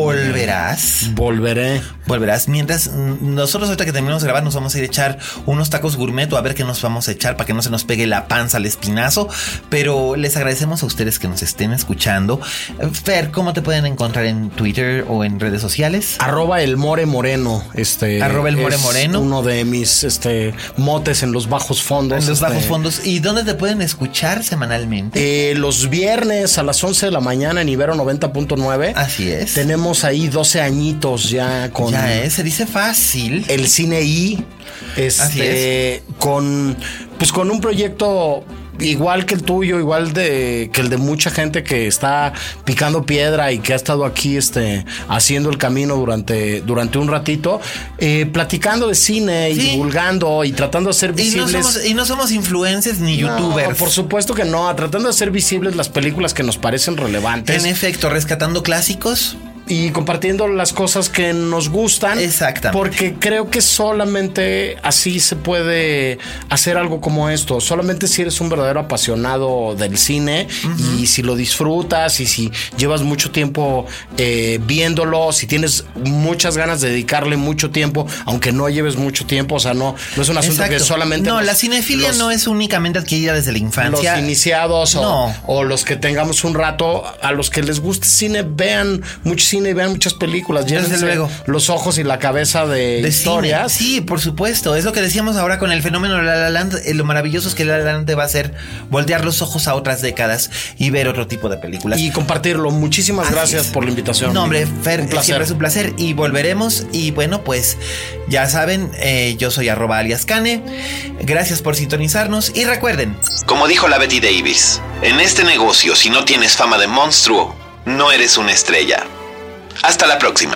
Volveré. Volverás. Mientras nosotros, ahorita que terminamos de grabar, nos vamos a ir a echar unos tacos gourmet, o a ver qué nos vamos a echar para que no se nos pegue la panza al espinazo. Pero les agradecemos a ustedes que nos estén escuchando. Fer, ¿cómo te pueden encontrar en Twitter o en redes sociales? @elmoremoreno. @elmoremoreno. Uno de mis motes en los bajos fondos. En los bajos fondos. ¿Y dónde te pueden escuchar semanalmente? Los viernes a las 11 de la mañana en Ibero 90.9. Así es. Tenemos ahí 12 añitos ya con... Ya se dice fácil. El Cine I. Así es. Con un proyecto igual que el tuyo, igual que el de mucha gente que está picando piedra y que ha estado aquí haciendo el camino durante un ratito, platicando de cine y divulgando y tratando de hacer visibles. Y no somos influencers ni youtubers. Por supuesto que no, tratando de hacer visibles las películas que nos parecen relevantes. En efecto, rescatando clásicos. Y compartiendo las cosas que nos gustan. Exactamente. Porque creo que solamente así se puede hacer algo como esto. Solamente si eres un verdadero apasionado del cine, y si lo disfrutas, y si llevas mucho tiempo viéndolo, si tienes muchas ganas de dedicarle mucho tiempo, aunque no lleves mucho tiempo. O sea, no es un asunto que solamente... No, la cinefilia no es únicamente adquirida desde la infancia. Los iniciados o los que tengamos un rato, a los que les guste cine, vean mucho cine y vean muchas películas. Desde luego. Los ojos y la cabeza de historias. Cine. Sí, por supuesto. Es lo que decíamos ahora con el fenómeno de La La Land. Lo maravilloso es que La La Land te va a hacer voltear los ojos a otras décadas y ver otro tipo de películas. Y compartirlo. Muchísimas gracias por la invitación. No, hombre, Fer, siempre es un placer. Y volveremos. Y bueno, pues ya saben, yo soy @aliascane. Gracias por sintonizarnos. Y recuerden, como dijo la Betty Davis, en este negocio, si no tienes fama de monstruo, no eres una estrella. Hasta la próxima.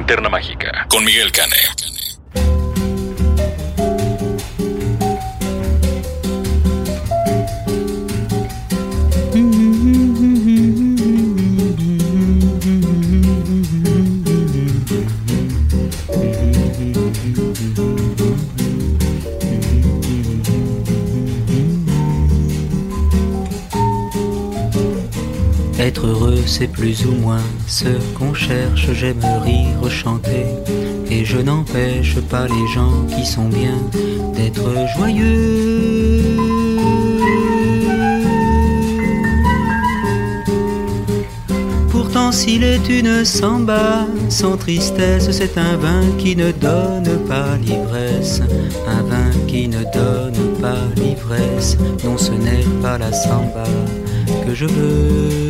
Linterna Mágica con Miguel Cane. Être heureux, c'est plus ou moins ce qu'on cherche. J'aime rire, chanter, et je n'empêche pas les gens qui sont bien d'être joyeux. Pourtant, s'il est une samba sans tristesse, c'est un vin qui ne donne pas l'ivresse. Un vin qui ne donne pas l'ivresse. Non, ce n'est pas la samba que je veux.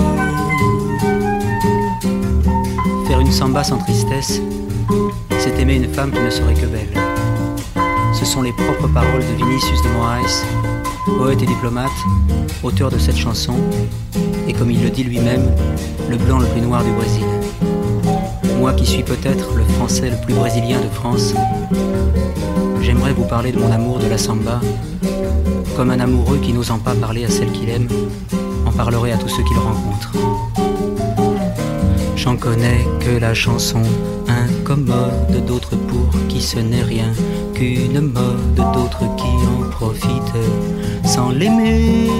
Faire une samba sans tristesse, c'est aimer une femme qui ne serait que belle. Ce sont les propres paroles de Vinicius de Moraes, poète et diplomate, auteur de cette chanson, et comme il le dit lui-même, le blanc le plus noir du Brésil. Moi qui suis peut-être le français le plus brésilien de France, j'aimerais vous parler de mon amour de la samba, comme un amoureux qui n'osant pas parler à celle qu'il aime, en parlerait à tous ceux qu'il rencontre. J'en connais que la chanson incommode, d'autres pour qui ce n'est rien qu'une mode, d'autres qui en profitent sans l'aimer.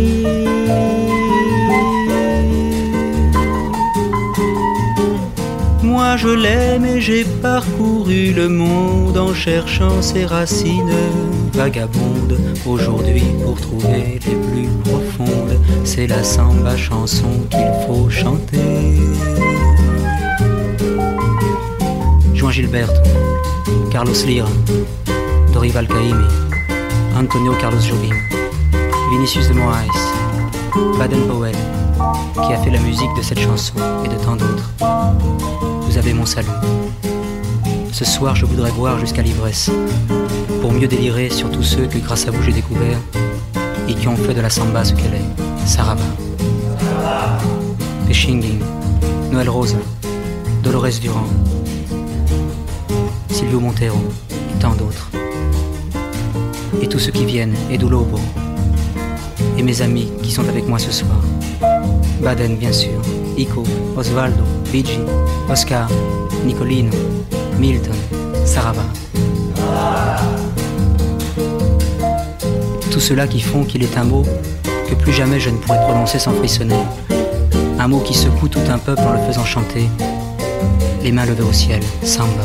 Moi je l'aime et j'ai parcouru le monde en cherchant ses racines vagabondes. Aujourd'hui pour trouver les plus profondes, c'est la samba chanson qu'il faut chanter. Juan Gilberto, Carlos Lira, Dorival Caymmi, Antonio Carlos Jobim, Vinicius de Moraes, Baden Powell, qui a fait la musique de cette chanson et de tant d'autres. Vous avez mon salut. Ce soir, je voudrais boire jusqu'à l'ivresse, pour mieux délirer sur tous ceux que grâce à vous j'ai découvert et qui ont fait de la samba ce qu'elle est. Saraba, Pechinguin, Noël Rosa, Dolores Durand, Silvio Montero et tant d'autres. Et tous ceux qui viennent, Edu Lobo, et mes amis qui sont avec moi ce soir. Baden bien sûr, Ico, Osvaldo, Luigi, Oscar, Nicolino, Milton, Sarava. Tout cela qui font qu'il est un mot que plus jamais je ne pourrai prononcer sans frissonner. Un mot qui secoue tout un peuple en le faisant chanter, les mains levées au ciel, samba.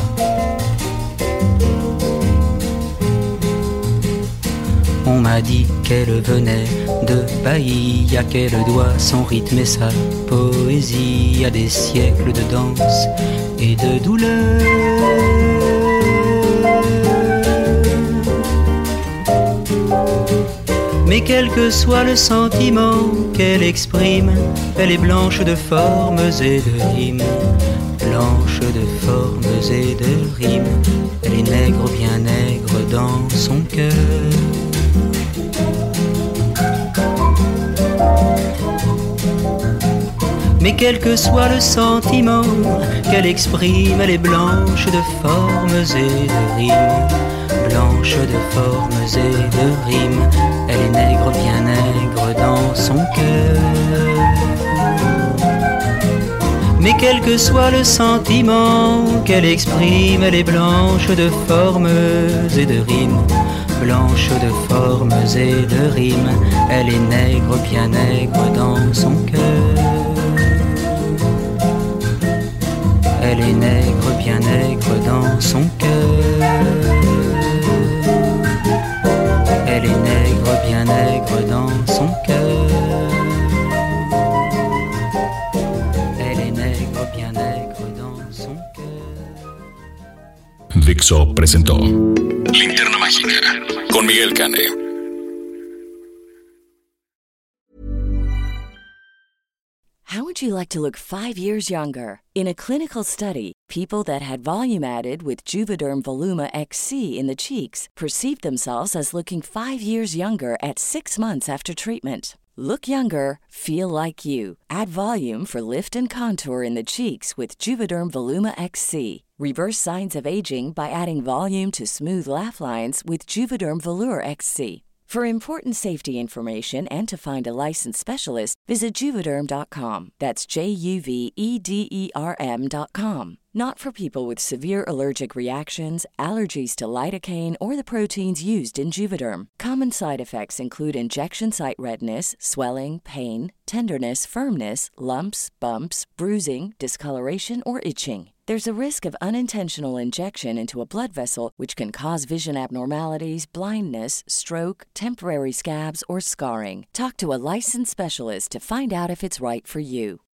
On m'a dit qu'elle venait de Bahia, qu'elle doit son rythme et sa poésie à des siècles de danse et de douleur. Mais quel que soit le sentiment qu'elle exprime, elle est blanche de formes et de rimes. Blanche de formes et de rimes, elle est nègre, bien nègre dans son cœur. Mais quel que soit le sentiment qu'elle exprime, elle est blanche de formes et de rimes. Blanche de formes et de rimes, elle est nègre, bien nègre dans son cœur. Mais quel que soit le sentiment qu'elle exprime, elle est blanche de formes et de rimes. Blanche de formes et de rimes, elle est nègre, bien nègre dans son cœur. Elle est nègre, bien nègre dans son cœur. Elle est nègre, bien nègre dans son cœur. Elle est nègre, bien nègre dans son cœur. Dixo presentó Linterna Mágica con Miguel Cane. How would you like to look 5 years younger? In a clinical study, people that had volume added with Juvederm Voluma XC in the cheeks perceived themselves as looking 5 years younger at 6 months after treatment. Look younger, feel like you. Add volume for lift and contour in the cheeks with Juvederm Voluma XC. Reverse signs of aging by adding volume to smooth laugh lines with Juvederm Volure XC. For important safety information and to find a licensed specialist, visit Juvederm.com. That's JUVEDERM.com. Not for people with severe allergic reactions, allergies to lidocaine, or the proteins used in Juvederm. Common side effects include injection site redness, swelling, pain, tenderness, firmness, lumps, bumps, bruising, discoloration, or itching. There's a risk of unintentional injection into a blood vessel, which can cause vision abnormalities, blindness, stroke, temporary scabs, or scarring. Talk to a licensed specialist to find out if it's right for you.